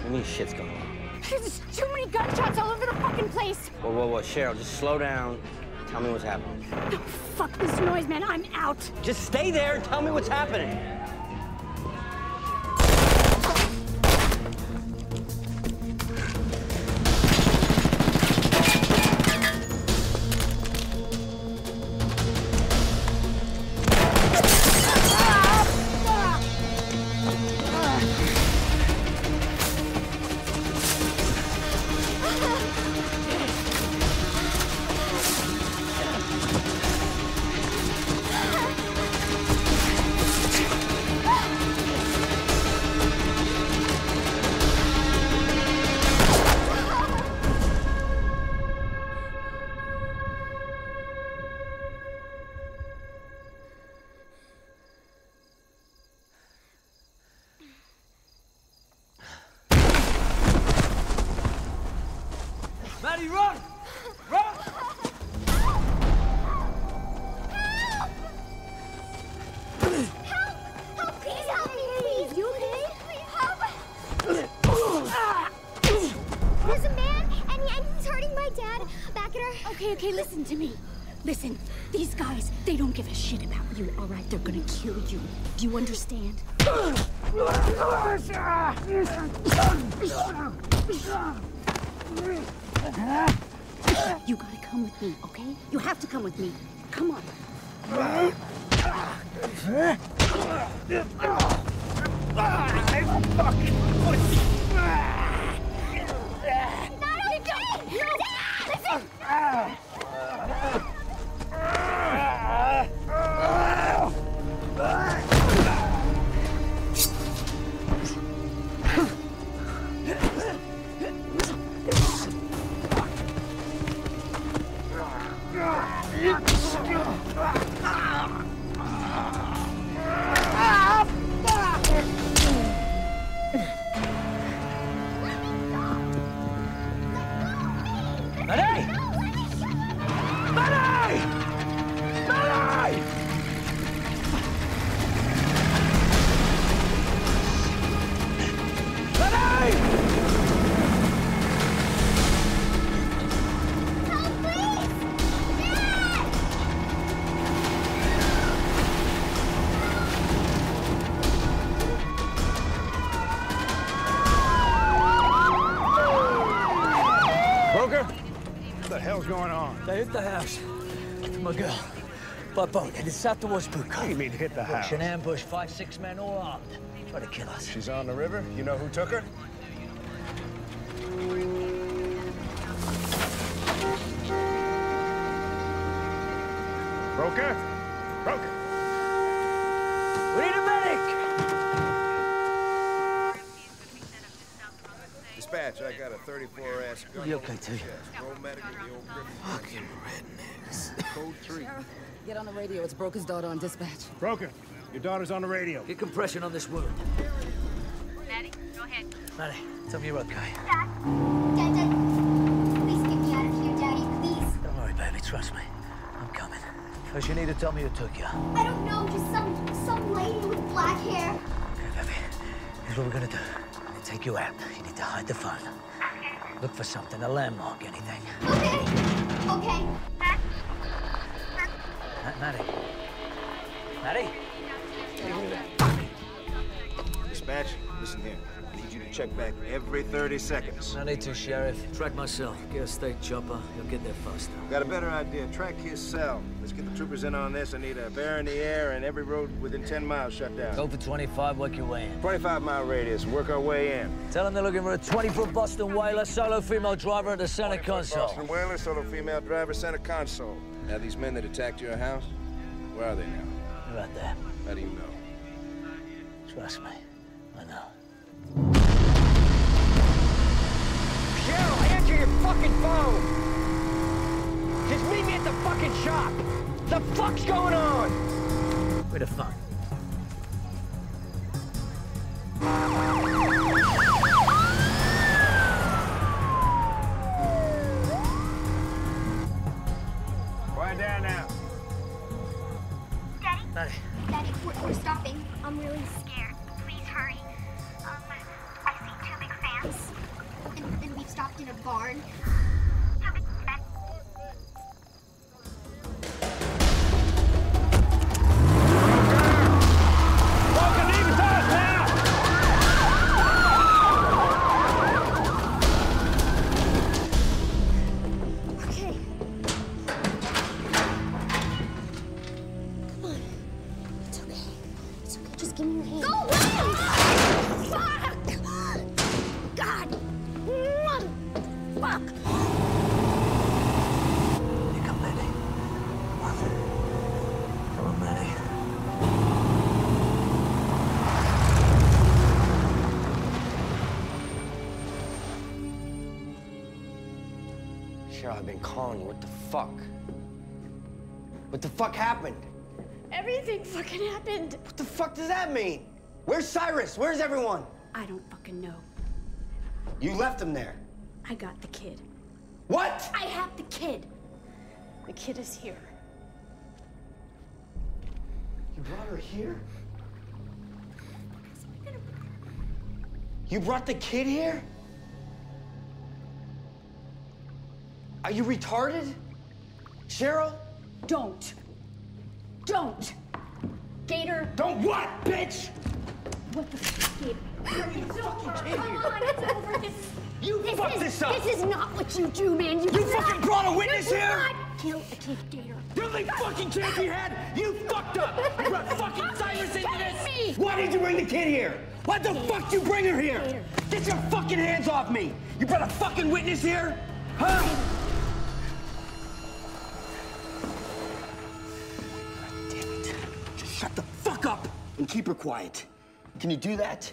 What do you mean shit's going on? There's too many gunshots all over the fucking place. Whoa, Cheryl, just slow down. Tell me what's happening. No, fuck this noise, man. I'm out. Just stay there and tell me what's happening. Maddie, run! Run! Help! Please help me, please! You okay? Please help! There's a man, and he's hurting my dad back at our... Okay, listen to me. Listen, these guys, they don't give a shit about you, all right? They're gonna kill you. Do you understand? You gotta come with me, okay? You have to come with me. Come on. Going on? They hit the house. My girl. By boat, headed south towards Bucco. What do you mean hit the house? An ambush, 5-6 men all armed. Try to kill us. She's on the river? You know who took her? Broker? Broker! We need a medic! Dispatch, I got a 34-ass gun. You okay, too? Fucking rednecks. Code 3. Get on the radio. It's Broker's daughter on dispatch. Broker, your daughter's on the radio. Get compression on this wound. Maddie, go ahead. Maddie, tell me you're okay. Dad, please get me out of here, Daddy, please. Don't worry, baby. Trust me. I'm coming. First, you need to tell me who took you. I don't know, just some lady with black hair. Okay, baby. Here's what we're gonna do. I'm gonna take you out. You need to hide the phone. Okay. Look for something, a landmark, anything. Okay. Okay. Maddie. Maddie? Dispatch, listen here. I need you to check back every 30 seconds. I need to, Sheriff. Track myself. Get a state chopper. You'll get there faster. Got a better idea. Track his cell. Let's get the troopers in on this. I need a bear in the air and every road within 10 miles shut down. Go for 25, work your way in. 25-mile radius. Work our way in. Tell them they're looking for a 20-foot Boston Whaler, solo female driver at the center console. Boston Whaler, solo female driver, center console. Now, these men that attacked your house, where are they now? They're right there. How do you know? Trust me, I know. Cheryl, answer your fucking phone! Just meet me at the fucking shop! The fuck's going on? Where the fuck? Quiet down now. Daddy? Daddy, we're stopping. I'm really scared. Please hurry. I see two big fans. twice. And we've stopped in a barn. Cheryl, I've been calling you. What the fuck? What the fuck happened? Everything fucking happened. What the fuck does that mean? Where's Cyrus? Where's everyone? I don't fucking know. You left him there. I got the kid. What? I have the kid. The kid is here. You brought her here? You brought the kid here? Are you retarded? Cheryl? Don't. Don't. Gator. Don't what, bitch? What the fuck, Gator? It's over. Come on, it's over. You fucked this up. This is not what you do, man. You fucking brought a witness you here? Not kill a kid, Gator. The only fucking chance you had, you fucked up. You brought fucking Cyrus into this. Me. Why did you bring the kid here? Why the fuck you bring her here? Gator. Get your fucking hands off me. You brought a fucking witness here? Huh? Shut the fuck up and keep her quiet. Can you do that?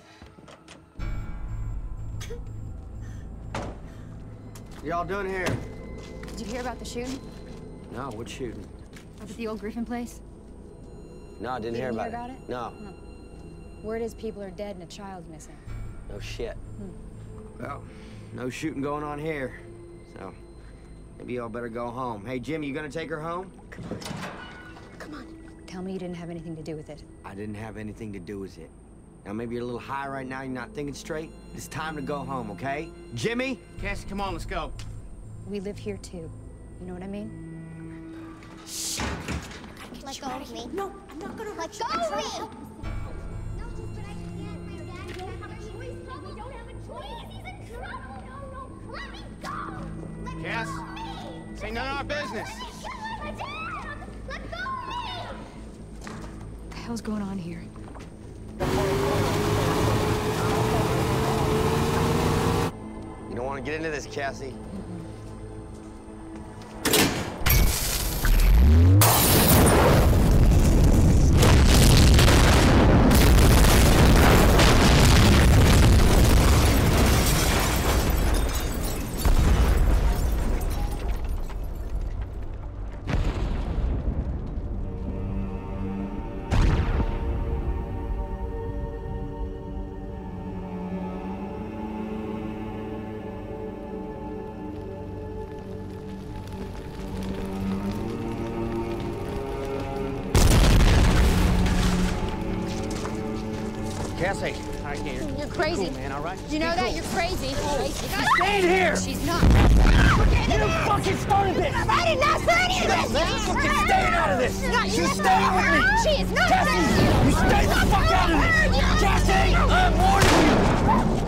What y'all doing here? Did you hear about the shooting? No, what shooting? Up at the old Griffin place? No, I didn't hear about it. No. Word is people are dead and a child's missing. No shit. Well, no shooting going on here. So, maybe y'all better go home. Hey, Jimmy, you gonna take her home? Come on. Tell me you didn't have anything to do with it. I didn't have anything to do with it. Now, maybe you're a little high right now, you're not thinking straight. It's time to go home, okay? Jimmy? Cassie, come on, let's go. We live here too. You know what I mean? Let go of me. No, I'm not gonna let go of me. Cass, this ain't none of our business. Let go of me. What the hell's going on here? You don't want to get into this, Cassie. Cassie. All right, Gator. You're crazy. Cool, man, all right? You know that? You're crazy. She's staying here! She's not. You fucking started this! I did not say any of this! She's fucking staying out of this! No, She's staying with me! She is not. Cassie, you stay the fuck out of this! Cassie, I'm warning you!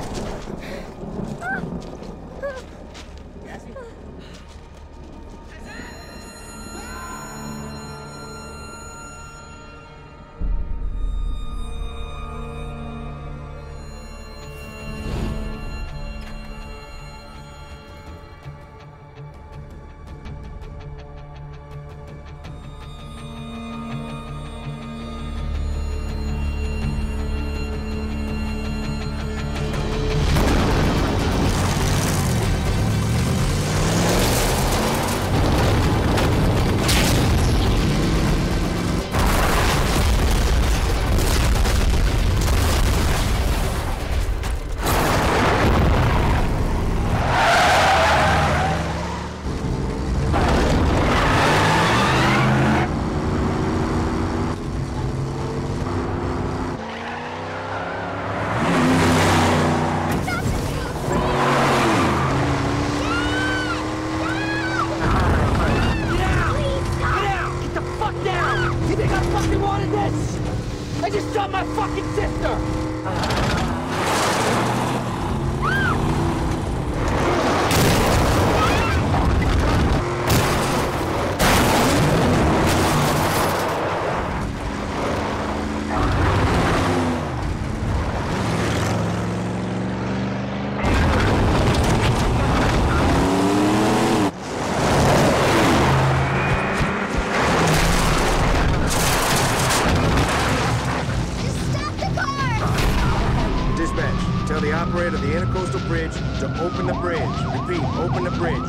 coastal bridge to open the bridge. Repeat, open the bridge.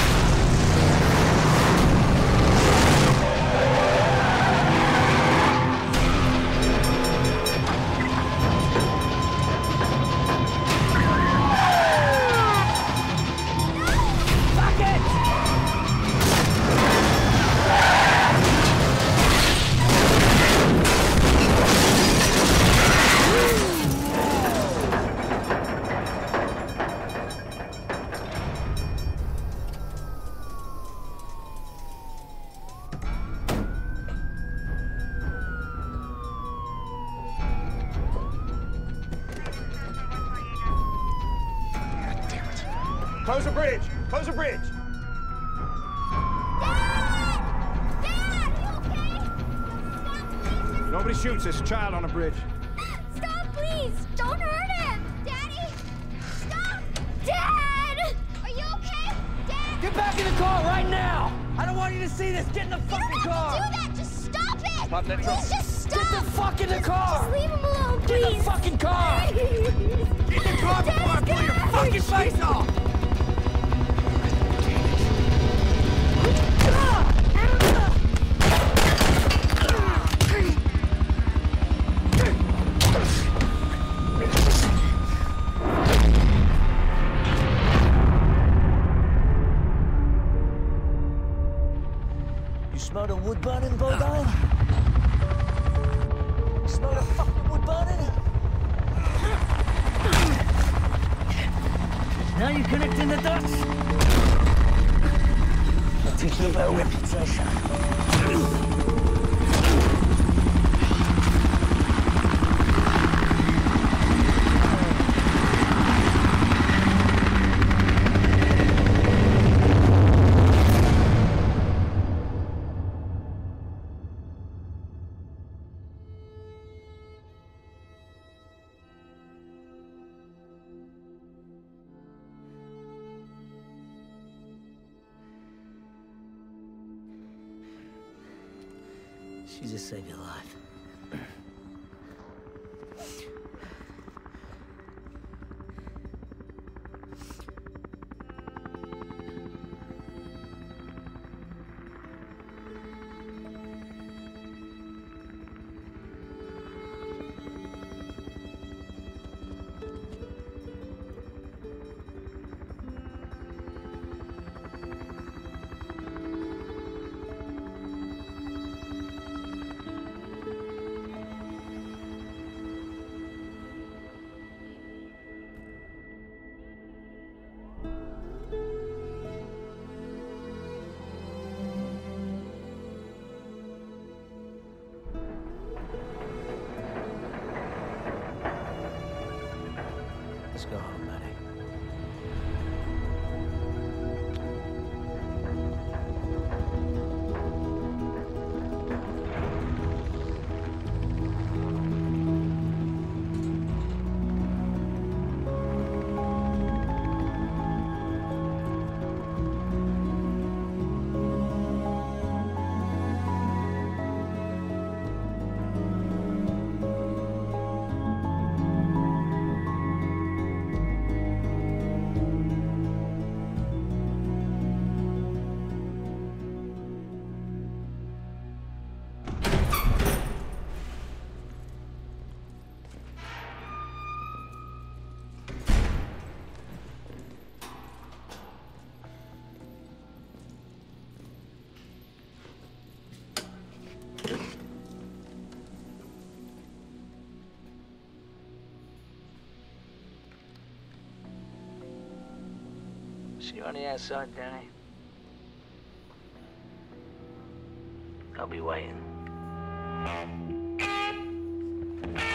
Close the bridge! Close the bridge! Dad! Dad, are you okay? Stop, please. Nobody shoots. There's a child on the bridge. Stop, please. Don't hurt him. Daddy, stop. Dad! Are you okay? Dad! Get back in the car right now! I don't want you to see this. Get in the fucking car! You don't have to do that. Just stop it. Pop that Please, trunk. just stop. Get the fuck in the car! Just leave him alone, please. Get in the fucking car! Get in the car before I blow your fucking face off! Smell the wood burning, Bodine? Smell the fucking wood burning? Now you're connecting the dots? I'll teach you about reputation. She just saved your life. Let's go home, Maddie. See you on the outside, Danny. I'll be waiting.